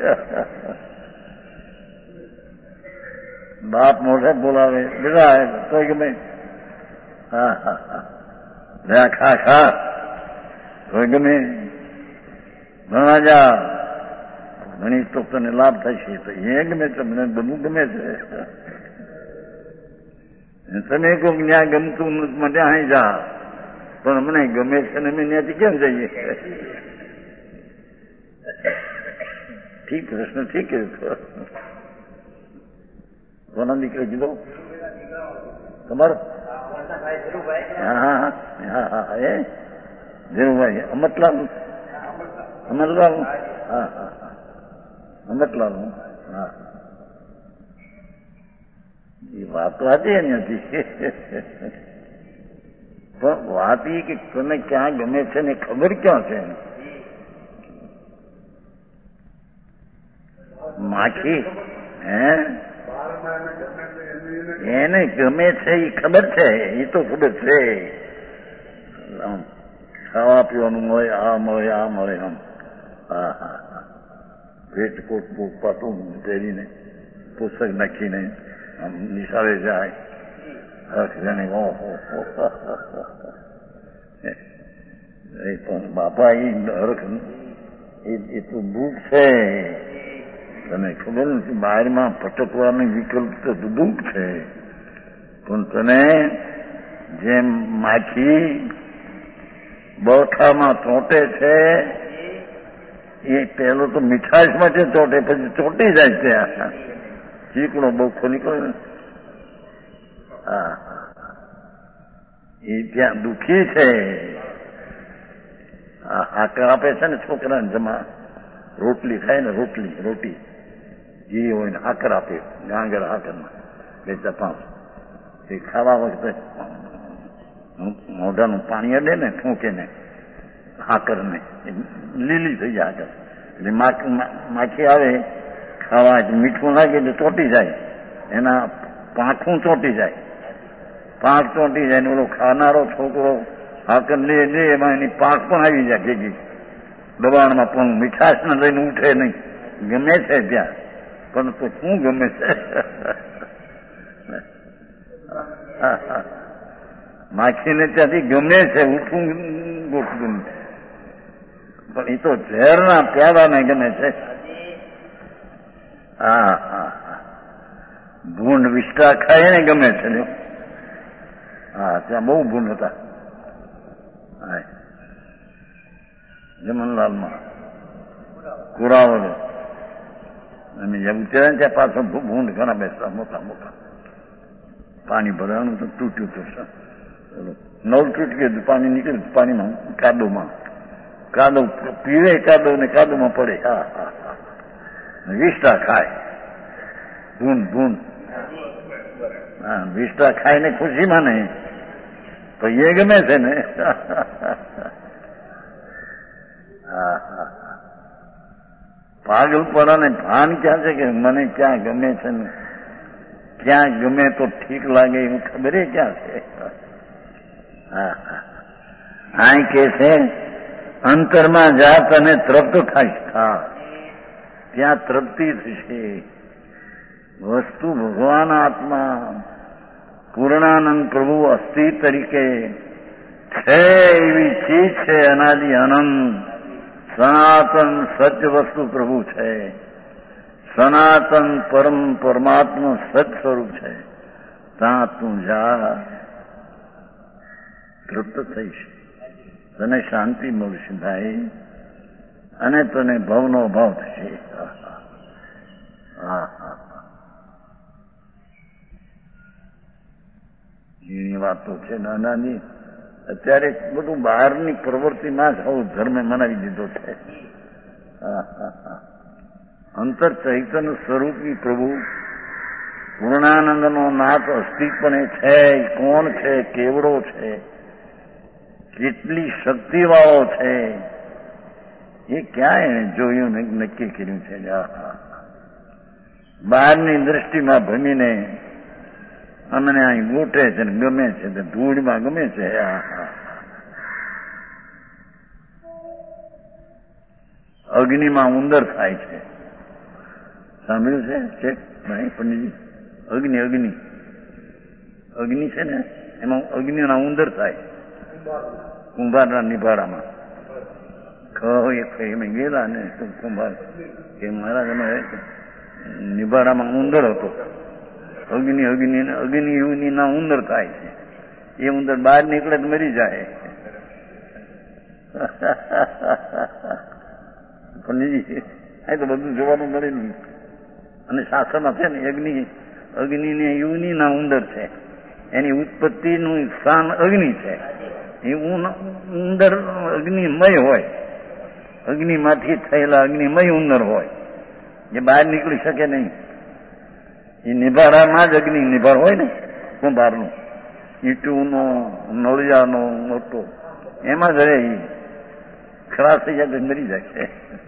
S2: બાપ મોઢે બોલાવે બેટા તો ગમે. હા હા હા ખા ખા તો ગમે. ભણવા જા ઘણી તો તને લાભ થશે, તો એ ગમે છે, મને બધું ગમે છે. તમે કહો ત્યાં ગમતું મને અહીં જા, પણ મને ગમે છે ને અમે ત્યાંથી કેમ જઈએ? ઠીક પ્રશ્ન ઠીક. કોના દીકરો કીધો તમારો? હા હા હા હા એ ધીરુભાઈ અમતલાલ અમતલાલ હા હા હા અમતલાલ હા. એ વાત તો હતી એની હતી, પણ વાત એ કે તને ક્યાં ગમે છે ને ખબર ક્યાં છે? માખી હે એને ગમે છે એ ખબર છે, એ તો ખબર છે. ખાવા પીવાનું મળે, આ મળે આ મળે આમ. હા હા હા પેટ કોટ બુટ પાટું પહેરીને પુસ્તક નાખીને આમ નિશાળે જાય. જાણે ઓહો એ પણ બાપા એ હરખ એ તો દુઃખ છે. તને ખબર નથી, બહારમાં ભટકવાની વિકલ્પ તો દુઃખ છે, પણ તને જેમ માખી બરખામાં ચોંટે છે એ પેલો તો મીઠાશ માટે ચોંટે, પછી ચોંટી જાય ત્યાં ચીકણો બખો નીકળે ને. હા એ ત્યાં દુઃખી છે. હાકર આપે છે ને છોકરાને જમા, રોટલી ખાય ને રોટલી રોટી જે હોય ને હાકર આપે, ગાંગર હાકરમાં બે ચાર પાંચ. એ ખાવા વખતે મોઢાનું પાણી અડે ને ઠૂંકે ને હાકર ને લીલી થઈ જાય હાકર. એટલે માખી આવે ખાવા, મીઠું લાગે એટલે ચોંટી જાય, એના પાંખું ચોંટી જાય, પાંખ ચોંટી જાય ને ઓલો ખાનારો છોકરો હાકર લે લે એમાં એની પાંખ પણ આવી જાય ભેગી દબાણમાં, પણ મીઠાશને લઈને ઉઠે નહીં. ગમે છે ત્યાં, પણ તો શું ગમે છે? માખીને ત્યાંથી ગમે છે ઉઠવું ગોઠવું, પણ એ તો ઝેરના પ્યાદાને ગમે છે. હા હા ભૂંડ વિષ્ટા ખાય ને ગમે છે. હા, ત્યાં બહુ ગુણ હતા. હા, જમનલાલમાં કુરાવલ અને જેમ ઉતર્યા ત્યાં પાછળ ભૂંડ ઘણા બેસતા મોટા મોટા. પાણી ભરવાનું તો તૂટ્યું હતું. નળ તૂટી ગયું, પાણી નીકળ્યું પાણીમાં, કાદોમાં. કાદો પીવે કાદો ને કાદોમાં પડે. હા હા હા, વિષ્ટા ખાય ભૂંડ ભૂંડ. હા, વિષ્ટા ખાય ને ખુશીમાં નહીં, તો એ ગમે છે ને. હા હા, પાગલપણા ને ભાન ક્યાં છે કે મને ક્યાં ગમે છે ને ક્યાં ગમે તો ઠીક લાગે એવું ખબર ક્યાં છે. હા હા, આ કે છે અંતરમાં જાત અને તૃપ્ત થાય. હા, ત્યાં તૃપ્તિ થશે. વસ્તુ ભગવાન આત્મા પૂર્ણાનંદ પ્રભુ અસ્થિ તરીકે છે એવી ચીજ છે. અનાદિ અનંત સનાતન સત્ય વસ્તુ પ્રભુ છે. સનાતન પરમ પરમાત્મા સત સ્વરૂપ છે. ત્યાં તું જા, તૃપ્ત થઈશ, તને શાંતિ મળશે ભાઈ, અને તને ભવનો ભાવ થશે. હા હા, એની વાતો છે નાનાની. અત્યારે બધું બહારની પ્રવૃત્તિમાં જ આવું ધર્મે મનાવી દીધો છે. હા હા હા, અંતર ચૈતન્ય સ્વરૂપી પ્રભુ પૂર્ણાનંદનો નાથ અસ્તિત્વને છે. કોણ છે, કેવડો છે, કેટલી શક્તિવાળો છે, એ ક્યાં એને જોયું ને નક્કી કર્યું છે. બહારની દ્રષ્ટિમાં ભમીને અમને અહીં ગોઠે છે ને ગમે છે, ધૂળમાં ગમે છે. અગ્નિમાં ઉંદર થાય છે, સાંભળ્યું છે ભાઈ પંડિતજી? અગ્નિ અગ્નિ અગ્નિ છે ને, એમાં અગ્નિના ઉંદર થાય કુંભારના નિભાડામાં. અમે ગયેલા ને કુંભાર કે મહારાજ અમે નિભાડામાં ઉંદર હતો. અગ્નિ અગ્નિ અગ્નિ અગ્નિ ના ઉંદર થાય છે. એ ઉંદર બહાર નીકળે તો મરી જાય. પંડિતજી, આ તો બધું જોવાનું મળે નહીં. અને શાસ્ત્રમાં છે ને અગ્નિ અગ્નિ ને યુની ના ઉંદર છે. એની ઉત્પત્તિનું સ્થાન અગ્નિ છે. એ ઉંદર અગ્નિમય હોય, અગ્નિમાંથી થયેલા અગ્નિમય ઉંદર હોય, જે બહાર નીકળી શકે નહીં. એ નિભાડામાં જ અગ્નિ નિભાર હોય ને કુંભારનું, ઈટુનો નળિયાનો મોટો, એમાં જ રહે. એ ખરાબ થઈ જાય તો મરી જાય છે.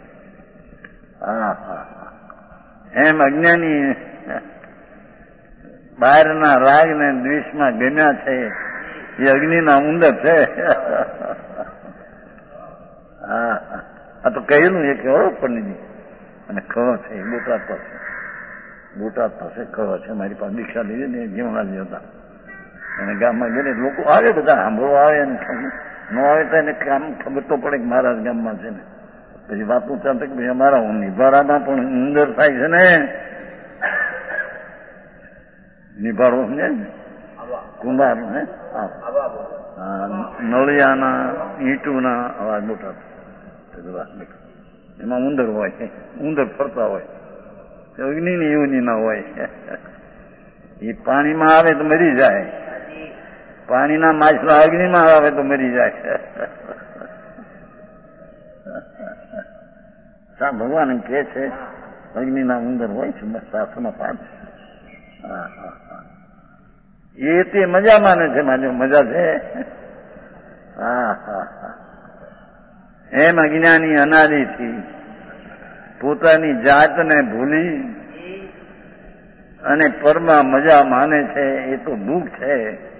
S2: હા હા, એમ અજ્ઞાની બહારના રાગ ને દ્વેષમાં ગમ્યા છે. એ અગ્નિના ઉંદર છે. હા, આ તો કહેલું એ કહો પંડિતજી. અને ખબર છે એ બોટાદ પાસે, બોટાદ પાસે ખબર છે. મારી પાસે દીક્ષા લીધી ને જીવણાજી હતા. અને ગામમાં ગયેલે લોકો આવે, બધા સાંભળવા આવે ને ન આવે તો એને કામ ખબર તો પડે કે મારા ગામમાં છે ને. પછી વાતું ચાલશે કે ભાઈ અમારા નિભાડામાં પણ ઉંદર થાય છે ને. નિભાડો સમજે ને, કુંભાર હે, નળિયાના ઈંટુના અવાજ મોટા, એમાં ઉંદર હોય, ઉંદર ફરતા હોય, અગ્નિ ની એવું ના હોય. એ પાણીમાં આવે તો મરી જાય, પાણીના માછલા અગ્નિમાં આવે તો મરી જાય. ભગવાન એમ કે છે અગ્નિના ઉંદર હોય છે, શાસ્ત્રમાં પાઠ. હા હા હા, એ તે મજા માને છે, માને મજા છે. હા હા હા, એમ અજ્ઞાની અનાદિથી પોતાની જાતને ભૂલી અને પરમાં મજા માને છે. એ તો દુઃખ છે.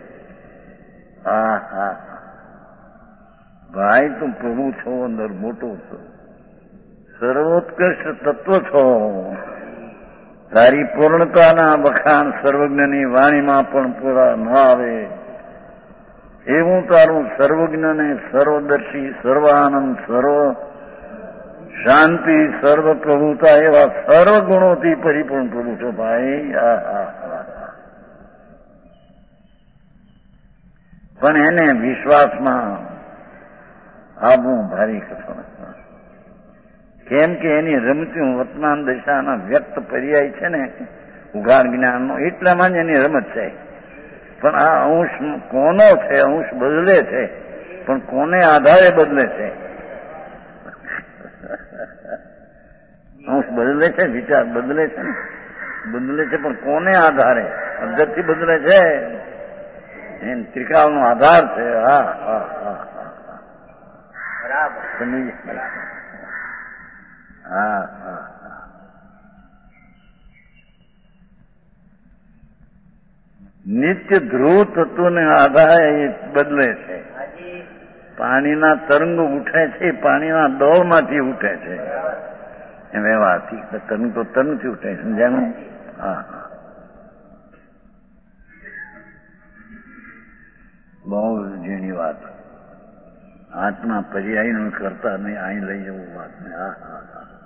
S2: હા હા, ભાઈ તું પ્રભુ છો, અંદર મોટો છો, સર્વોત્કૃષ્ટ તત્વ છો. તારી પૂર્ણતાના વખાણ સર્વજ્ઞની વાણીમાં પણ પૂરા ન આવે. એવું તારું સર્વજ્ઞ ને સર્વદર્શી, સર્વાનંદ, સર્વ શાંતિ, સર્વ પ્રભુતા એવા સર્વ ગુણોથી પરિપૂર્ણ પ્રભુ છો ભાઈ. પણ એને વિશ્વાસમાં આવવું ભારી કઠણ. કેમ કે એની રમતી વર્તમાન દશાના વ્યક્ત પર્યાય છે ને ઉઘાડ જ્ઞાનનો, એટલામાં જ એની રમત છે. પણ આ અંશ કોનો છે? અંશ બદલે છે, પણ કોને આધારે બદલે છે? અંશ બદલે છે, વિચાર બદલે છે ને, બદલે છે, પણ કોને આધારે? અંદરથી બદલે છે, એ ત્રિકાળનો આધાર છે. હા હા હા બરાબર સમજી. હા હા નિત્ય ધ્રુવ તત્વને આધારે એ બદલે છે. પાણીના તરંગ ઉઠે છે, પાણીના દોડમાંથી ઉઠે છે. એ વ્યવહારથી તરંગ તો તરંગથી ઉઠે, સમજાયું? હા હા બહુ ઝીણી વાત. આત્મા પર્યાયનું કરતા નહીં, અહીં લઈ જવું વાત ને. હા હા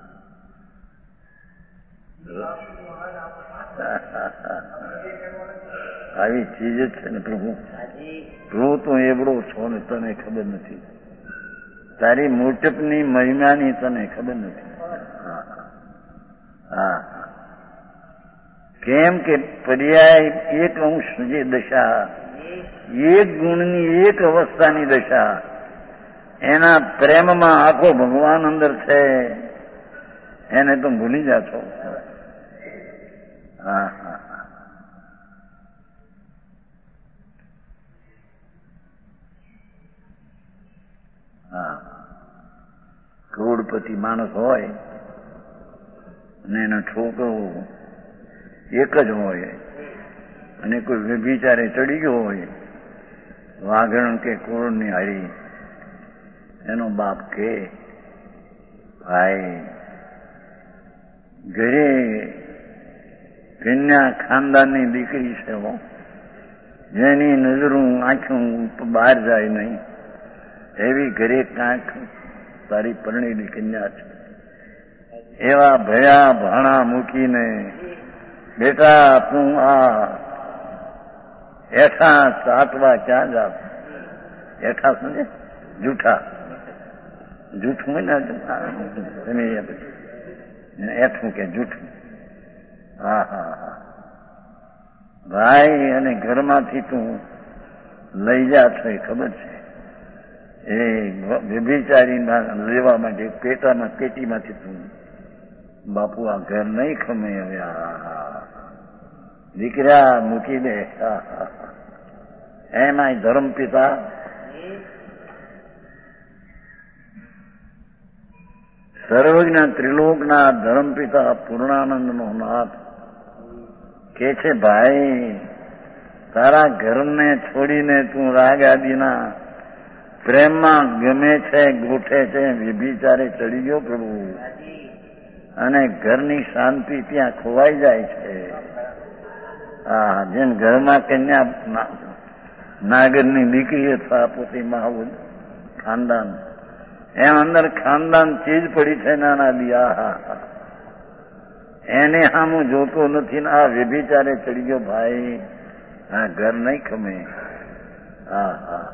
S2: હા આવી ચીજ જ છે ને પ્રભુ. પ્રભુ તું એવડો છો ને તને ખબર નથી. તારી મોટપની મહિમાની તને ખબર નથી. હા કેમ કે પર્યાય એક અંશ જે દશા, એક ગુણની એક અવસ્થાની દશા, એના પ્રેમમાં આખો ભગવાન અંદર છે, એને તો ભૂલી જાશો. હા હા હા કરોડપતિ માણસ હોય અને એનો છોકરો એક જ હોય અને કોઈ વ્યભિચારે ચડી ગયો હોય, વાઘણ કે કુળની હારી, એનો બાપ કે ભાઈ ઘરે કન્યા ખાનદાનની દીકરી છે, જેની નજરું આંખું બહાર જાય નહીં, એવી ઘરે કાંક તારી પરણેલી કન્યા છે. એવા ભયા ભાણા મૂકીને બેટા તું આ એઠા ચાટવા ક્યાં જા? એઠા સમજે? જૂઠા જૂઠું હોય ને એઠું કે જૂઠું. હા હા હા ભાઈ, અને ઘરમાંથી તું લઈ જા છો એ ખબર છે. એ વ્યભિચારી લેવા માટે પેટામાં પેટીમાંથી તું બાપુ આ ઘર નહીં ખમે. હવે દીકરા મૂકી દે. એમાંય ધર્મ પિતા સર્વજ્ઞ ત્રિલોકના ધર્મ પિતા પૂર્ણાનંદ નો નાથ કે છે, ભાઈ તારા ઘરને છોડીને તું રાગ આદિના પ્રેમમાં ગમે છે, ગોઠે છે, વ્યભિચારે ચડી ગયો પ્રભુ, અને ઘરની શાંતિ ત્યાં ખોવાઈ જાય છે. હા જેમ ઘરમાં કન્યા નાગરની દીકરી અથવા પોતે મહાવુદ ખાનદાન, એમ અંદર ખાનદાન ચીજ પડી છે નાના દિયા. એને સામું જોતો નથી ને આ વ્યભિચારે ચડી ગયો ભાઈ, આ ઘર નહીં ખમે. હા હા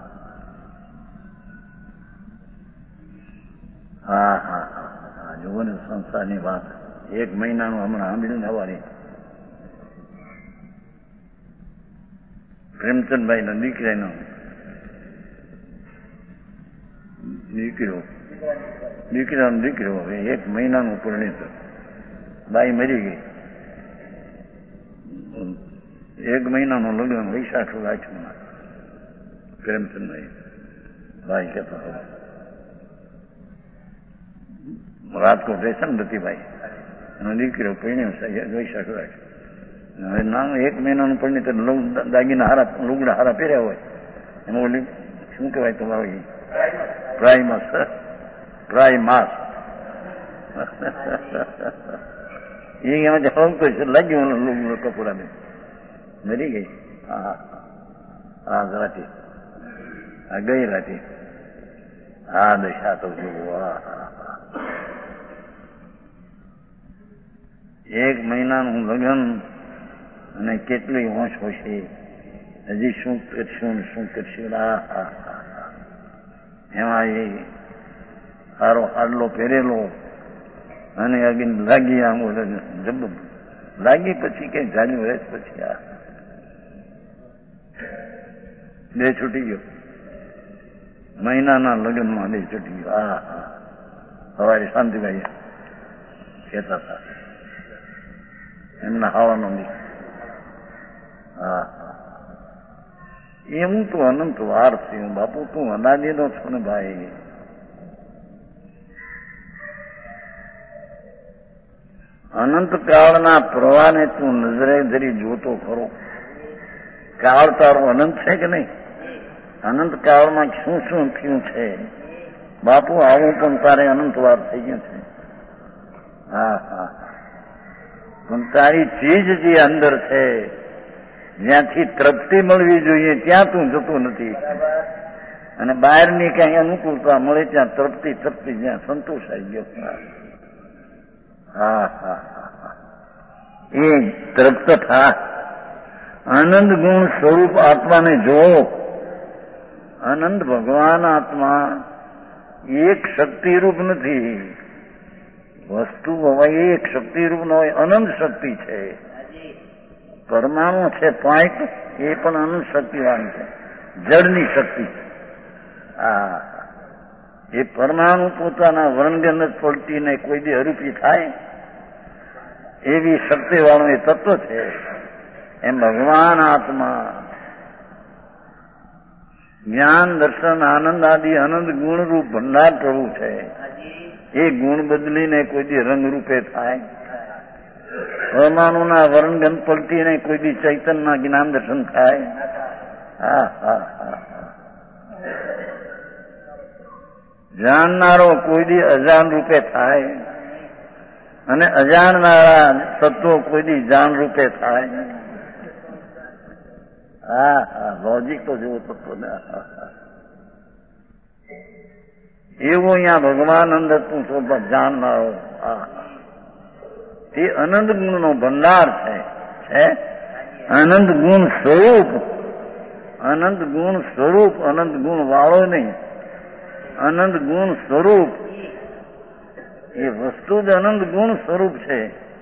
S2: હા હા હા જુઓ ને સંસ્થાની વાત. એક મહિનાનું હમણાં સાંભળ્યું ને હવારે પ્રેમચંદભાઈ ના દીકરાનો દીકરો દીકરાનો દીકરો હવે એક મહિનાનું પરિણીત, બાઈ મરી ગઈ. એક મહિનાનું લગ્ન વૈશાખ રાખ્યું પ્રેમચંદભાઈ. ભાઈ કહેતો રાજકોટ રહેશે ને રતિભાઈ, એનો દીકરો પરિણ્યો વૈશાખ રાખ્યો. હવે નાનું એક મહિનાનું પરિણીત દાગીના હારા લુગડા હારા પહેર્યા હોય, એમાં ઓલી શું કહેવાય તમારું પ્રાય માસ પ્રાય માસ એ એમાં હલતો છે લાગ્યું લુગડો કપડાને મરી ગઈ. હા હા રાતે આ ગઈ રાતે આ દશા તો જુઓ. એક મહિનાનું લગ્ન અને કેટલી હોશ હોશે. હજી શું કરશું શું કરશું. આ હા એમાં એ સારો હાડલો પહેરેલો અને અગીન લાગી આમ જબ લાગી પછી કઈ જાણ્યું રહે પછી આ બે છૂટી ગયો. મહિનાના લગ્નમાં બે છૂટી ગયો. હા હા સવારે શાંતિભાઈ કહેતા હતા એમના હાવાનો બી. હા એવું તો અનંત વાર થયું બાપુ. તું અનાદિનો છો ને ભાઈ. અનંત કાળના પ્રવાહને તું નજરે ધરી જોતો ખરો. કાળ તારો અનંત છે કે નહીં? અનંત કાળમાં શું શું થયું છે બાપુ? આવું પણ તારે અનંત વાર થઈ ગયું છે. હા હા પણ તારી ચીજ જે અંદર છે જ્યાંથી તૃપ્તિ મળવી જોઈએ ત્યાં તું જતું નથી. અને બહારની કઈ અનુકૂળતા મળે ત્યાં તૃપ્તિ તૃપ્તિ જ્યાં સંતોષ આવી ગયો. હા હા હા એ તૃપ્ત થા. આનંદ ગુણ સ્વરૂપ આત્માને જો. આનંદ ભગવાન આત્મા એક શક્તિરૂપ નથી. વસ્તુ હોય એક શક્તિરૂપ ન હોય, અનંત શક્તિ છે. પરમાણુ છે પોઈન્ટ, એ પણ અનંત શક્તિવાન છે. જળની શક્તિ. હા એ પરમાણુ પોતાના વર્ણગન જ પલટીને કોઈ દી અરૂપી થાય એવી શક્તિવાળું એ તત્વ છે. એમ ભગવાન આત્મા જ્ઞાન દર્શન આનંદ આદિ અનંત ગુણરૂપ ભંડાર પ્રભુ છે. એ ગુણ બદલીને કોઈ દી રંગરૂપે થાય. પરમાણુના વર્ણગન પલટીને કોઈ દી ચૈતન્યના જ્ઞાન દર્શન થાય. હા હા હા જાણનારો કોઈ દી અજાણ રૂપે થાય અને અજાણનારા તત્વો કોઈ દી જાણ રૂપે થાય. હા હા લોજિક તો જેવો તત્વો ને એવું અહીંયા ભગવાન અંદર તું શોભા જાણનારો. હા તે અનંત ગુણનો ભંડાર છે. છે અનંત ગુણ સ્વરૂપ. અનંત ગુણ સ્વરૂપ. અનંત ગુણ વાળો નહીં, અનંત ગુણ સ્વરૂપ. એ વસ્તુ જ અનંત ગુણ સ્વરૂપ છે.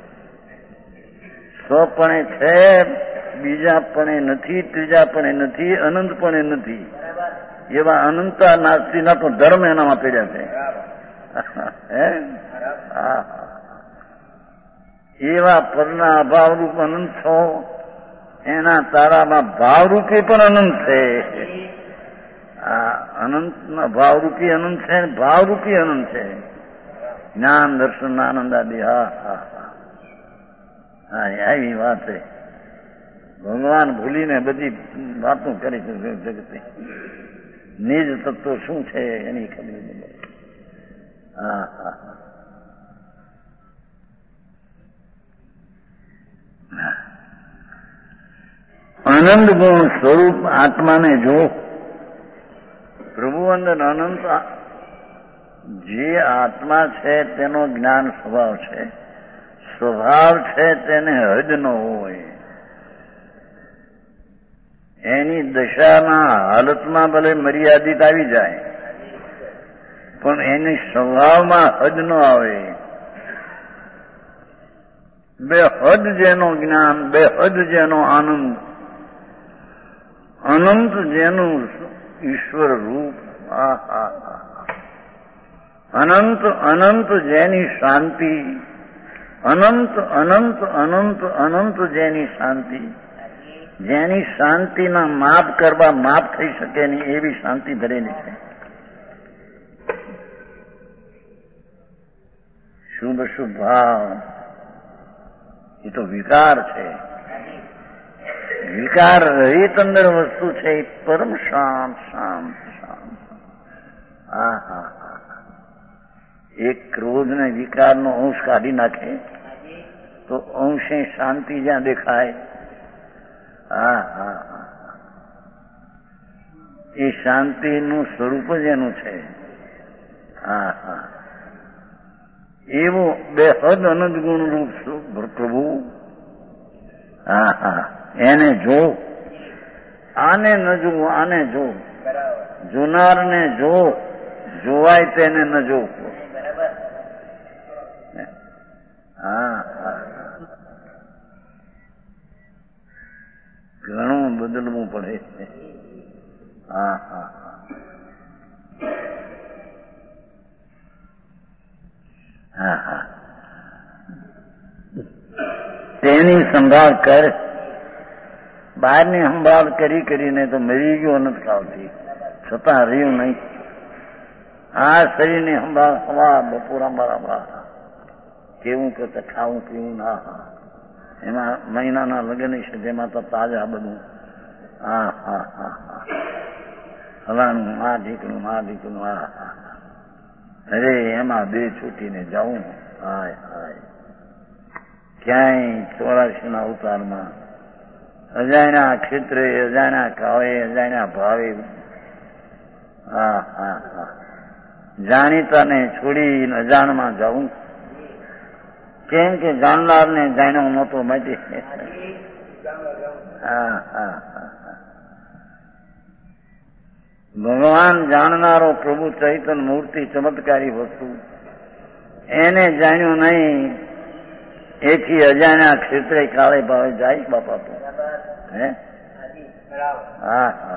S2: સ્વપણે છે, બીજાપણે નથી, ત્રીજાપણે નથી, અનંતપણે નથી. એવા અનંતા નાસ્તીના તો ધર્મ એનામાં પડ્યા છે. હે હા એવા પદના અભાવરૂપ અનંત છો. એના તારામાં ભાવરૂપી પણ અનંત છે. આ અનંતના ભાવરૂપી અનંત છે, ભાવરૂપી અનંત છે. જ્ઞાન દર્શન આનંદ આદિ. હા હા હા આવી વાત છે. ભગવાન ભૂલીને બધી વાતો કરી છે જગતે. નિજ તત્વ શું છે એની ખબર નથી. હા હા આનંદ ગુણ સ્વરૂપ આત્માને જો. પ્રભુ અંદર અનંત જે આત્મા છે તેનો જ્ઞાન સ્વભાવ છે. સ્વભાવ છે તેને હદ ન હોય. એની દશાના હાલતમાં ભલે મર્યાદિત આવી જાય પણ એની સ્વભાવમાં હદ ન આવે. બે હદ જેનો જ્ઞાન, બે હદ જેનો આનંદ, અનંત જેનું ઈશ્વર રૂપ. અનંત અનંત જેની શાંતિ, અનંત અનંત અનંત અનંત જેની શાંતિ, જેની શાંતિના માપ કરવા માપ થઈ શકે નહીં એવી શાંતિ ધરેલી છે. શુભ શુભ ભાવ એ તો વિકાર છે. વિકાર રહિત અંદર વસ્તુ છે એ પરમ શાંત શાંત શાંત. હા હા એક ક્રોધને વિકારનો અંશ કાઢી નાખે તો અંશે શાંતિ જ્યાં દેખાય. હા હા હા એ શાંતિનું સ્વરૂપ જ એનું છે. હા હા એવું બેહદ અનંત ગુણ રૂપ પ્રભુ. હા હા એને જો. આને ન જોવું, આને જો, જોનારને જો, જોવાય તેને ન જોવું. હા હા, ઘણું બદલવું પડે છે. હા હા હા હા, તેની સંભાળ કર. બહારની સંભાળ કરી કરીને તો મરી ગયો નથી ખાવતી, છતાં રહ્યું નહીં. આ શરીરની સંભાળ સવાર બપોરા બરાબર કેવું કે ખાવું પીવું ના, એમાં મહિનાના લગ્ન છે જેમાં તો તાજા બધું. હા હા હા હા, ફલાણું આ ઢીકણું આ ઢીકણું, હા હા, અરે એમાં બે છૂટીને જાઉં. હાય હાય, ક્યાંય ચોરાશી ના અવતારમાં અજાણ્યા ક્ષેત્રે, અજાણ્યા કાવે, અજાણ્યા ભાવે. હા હા હા, જાણીતાને છોડીને અજાણમાં જાઉં. કેમ કે જાણનારને જાણ્યો નહોતો માટે. હા હા હા, ભગવાન જાણનારો પ્રભુ ચૈતન્ય મૂર્તિ, ચમત્કારી વસ્તુ, એને જાણ્યું નહીં. એથી અજાણ્યા ક્ષેત્રે કાળે ભાવે જાય બાપા. હે હા હા,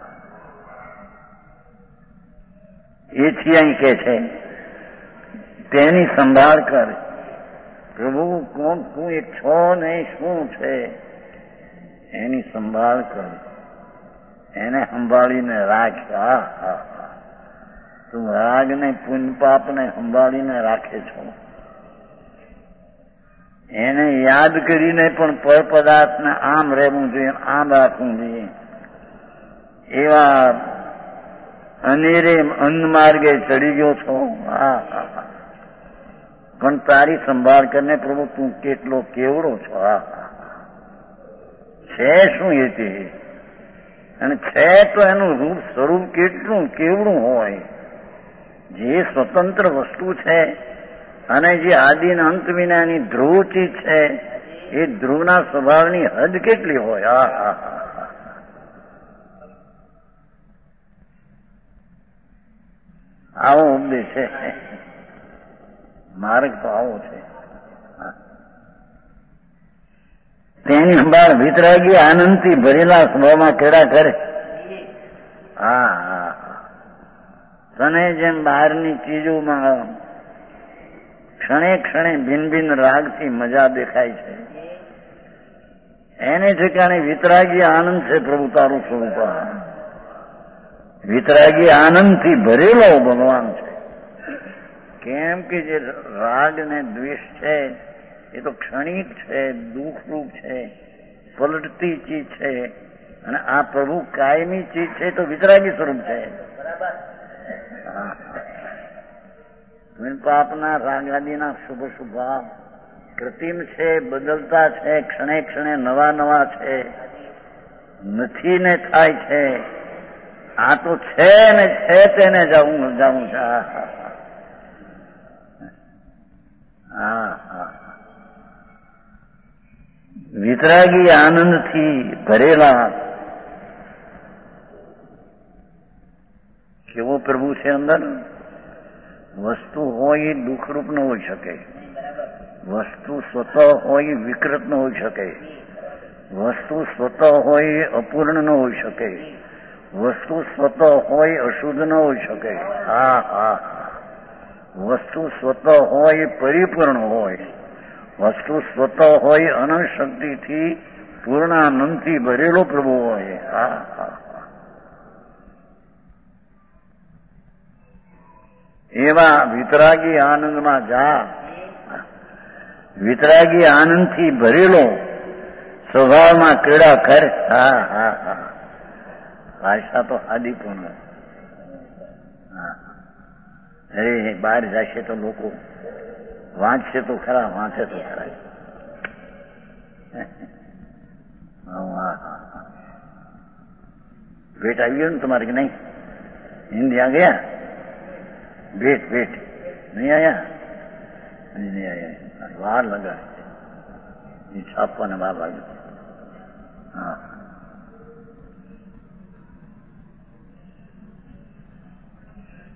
S2: એથી અહીં કે છે તેની સંભાળ કર. પ્રભુ કોણ, તું એક છો નહીં, શું છે એની સંભાળ કર, એને સંભાળીને રાખ. હા હા હા, તું રાગને પુણ્ય પાપને સંભાળીને રાખે છો. એને યાદ કરીને પણ પર પદાર્થને આમ રહેવું જોઈએ, આમ રાખવું જોઈએ. એવા અનેરે અન્ન માર્ગે ચડી ગયો છો. હા હા હા, પણ તારી સંભાળ કરીને પ્રભુ તું કેટલો કેવડો છો. હા હા, છે શું એ તે, અને છે તો એનું રૂપ સ્વરૂપ કેટલું કેવડું હોય. જે સ્વતંત્ર વસ્તુ છે અને જે આદિન અંત વિનાની ધ્રુવ ચીજ છે, એ ધ્રુવના સ્વભાવની હદ કેટલી હોય. હા હા હા, આવો ઉપદેશ છે, માર્ગ તો આવો છે. તેની સંભાળ વિતરાગી આનંદથી ભરેલા સ્વભાવમાં કેળા કરે. હા હા, તને જેમ બહારની ચીજોમાં ક્ષણે ક્ષણે ભિન્ન ભિન્ન રાગથી મજા દેખાય છે, એને ઠેકાણે વિતરાગી આનંદ છે પ્રભુ તારું સ્વરૂપ. વિતરાગી આનંદથી ભરેલો ભગવાન છે. કેમ કે જે રાગ ને દ્વેષ છે એ તો ક્ષણિક છે, દુઃખરૂપ છે, પલટતી ચીજ છે, અને આ પ્રભુ કાયમી ચીજ છે તો વિતરાગી સ્વરૂપ છે. પાપના રાગાદીના શુભ શુભાવ કૃત્રિમ છે, બદલતા છે, ક્ષણે ક્ષણે નવા નવા છે, નથી ને થાય છે. આ તો છે ને છે તેને જવું જવું છે. હા હા, વિતરાગી આનંદથી ભરેલા કેવો પ્રભુ છે. અંદર વસ્તુ હોય એ દુઃખરૂપ ન હોઈ શકે, વસ્તુ સ્વતઃ હોય વિકૃત ન હોઈ શકે, વસ્તુ સ્વતઃ હોય અપૂર્ણ ન હોઈ શકે, વસ્તુ સ્વતઃ હોય અશુદ્ધ ન હોઈ શકે. હા હા, વસ્તુ સ્વતઃ હોય પરિપૂર્ણ હોય, વસ્તુ સ્વતઃ હોય અનંત શક્તિથી પૂર્ણાનંદથી ભરેલો પ્રભુ હોય. હા હા, એવા વિતરાગી આનંદમાં જા. વિતરાગી આનંદથી ભરેલો સ્વભાવમાં ક્રીડા કર. હા હા હા, ભાષા તો સાદી પણ. હા, અરે બહાર જશે તો લોકો વાંચશે તો ખરા, વાંચે તો ખરા. ભેટ આવી ગયો ને તમારે કે નહીં? હિન્દી આ ગયા? ભેટ ભેટ નહીં આયા? નહીં આયા, વાર લગાડે છાપવાને વાર લાગે. હા,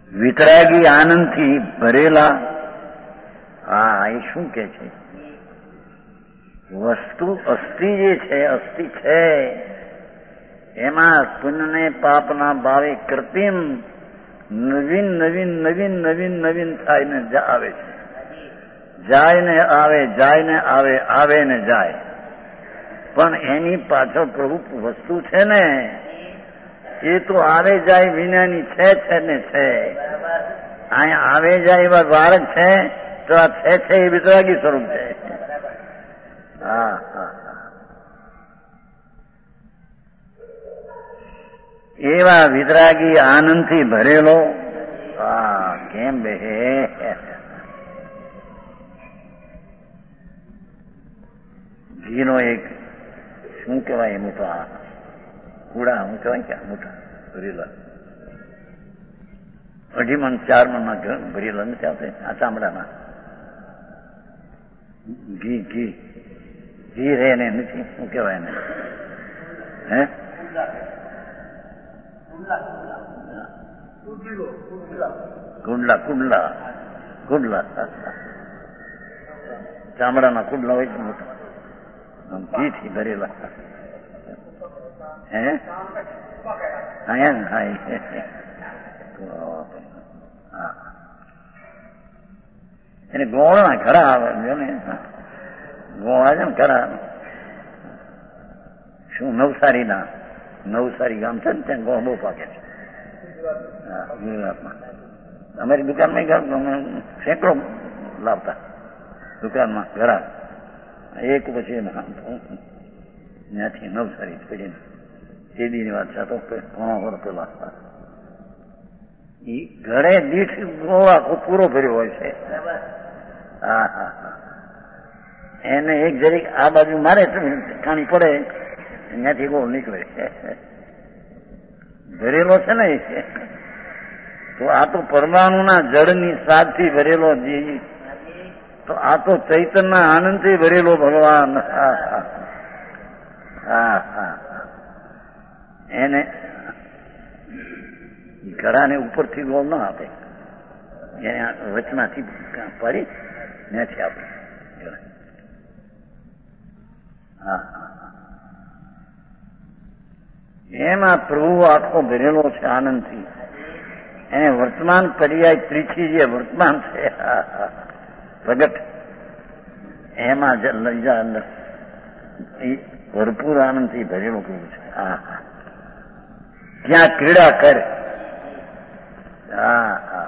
S2: વિતરાગી આનંદથી ભરેલા. હા, એ શું કે છે? વસ્તુ અસ્થિ જે છે, અસ્થિ છે એમાં પુણ્યને પાપના ભાવે કૃત્રિમ નવીન નવીન નવીન નવીન નવીન થાય ને આવે છે. જાય ને આવે, જાય ને આવે, આવે ને જાય. પણ એની પાછળ પ્રભુ વસ્તુ છે ને, એ તો આવે જાય વિનાની છે છે ને છે. અહીંયા આવે જાય એવા બાળક છે તો આ છે છે એ વિતરાગી સ્વરૂપ છે. હા હા એવા વિતરાગી આનંદથી ભરેલો. હા, કેમ બે ઘીનો એક શું કહેવાય મોટા કુડા, શું કહેવાય ક્યાં મોટા ભરેલા અઢી મણ ચાર મણના ભરેલા નથી આવતે આ ચામડાના ઘી ઘી ઘી રે ને નથી, શું કહેવાય એને? હે કુંડલા કુંડલા કુંડલા ચામડાના કુંડલા હોય છે મોટા, ઘી થી ભરેલા. હે હા એને ગોળના ઘડા આવે છે ને, ગોળા છે ને ઘડા. શું નવસારી ના નવસારી ગામ છે ને ત્યાં ગોળ બહુ પાકે છે. હા, ગુજરાતમાં અમારી દુકાનમાં સેંકડો લાવતા દુકાનમાં ઘરા. એક પછી ત્યાંથી નવસારી પડીને તે દીની વાત છે તો ઘણો ઘણો પેલા એ ઘરે દીઠ ગોળા પૂરો ભર્યો હોય છે. હા હા હા એને એક જરીક આ બાજુ મારે ખાણી પડે ત્યાંથી ગોળ નીકળે ભરેલો છે ને. તો આ તો પરમાણુના જળની સાધથી ભરેલો જી, તો આ તો ચૈતનના આનંદથી ભરેલો ભગવાન. હા હા હા હા એને ઘડાને ઉપરથી ગોળ ના આપે, એને વચમાંથી પાડી ત્યાંથી આપે. હા એમાં પ્રભુ આખો ભરેલો છે આનંદથી. એને વર્તમાન પર્યાય ત્રીછી જે વર્તમાન છે પ્રગટ એમાં લઈ જા અંદર એ ભરપૂર આનંદથી ભરેલો પ્રભુ છે. હા હા ત્યાં ક્રીડા કરે. હા હા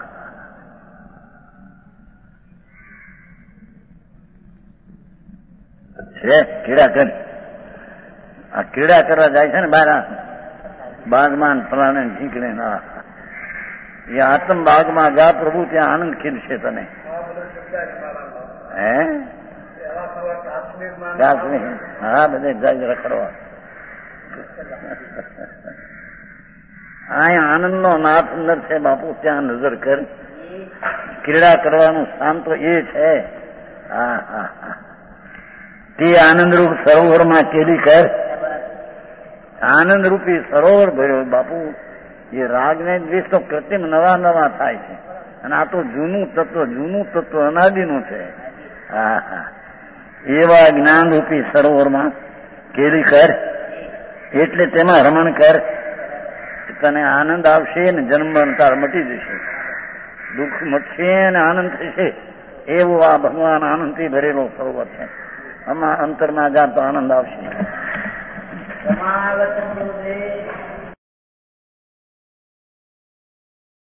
S2: છે ક્રીડા કરે. આ ક્રીડા કરવા જાય છે ને બાર બાગમાં ફલાને નીકળે. હા એ આત્મ બાગમાં જા પ્રભુ, ત્યાં આનંદ ખીલશે તને. હે કાશ્મીર? હા, બધે જાય રખડવા. અહીંયા આનંદ નો નાથ અંદર છે બાપુ, ત્યાં નજર કર. ક્રીડા કરવાનું સ્થાન તો એ છે. હા હા હા તે આનંદરૂપ સરોવરમાં કેલી કર. આનંદરૂપી સરોવર ભર્યો બાપુ. એ રાગ ને દ્વેષ તો કૃત્રિમ નવા નવા થાય છે, અને આ તો જૂનું તત્વ જૂનું તત્વ અનાદિનું છે. હા હા એવા જ્ઞાનરૂપી સરોવરમાં કેલી કર, એટલે તેમાં રમણ કર. તને આનંદ આવશે ને જન્મ તાર મટી જશે, દુઃખ મટશે ને આનંદ થશે. એવું આ ભગવાન આનંદથી ભરેલો સરોવર છે. આમાં અંતરમાં જા તો આનંદ આવશે.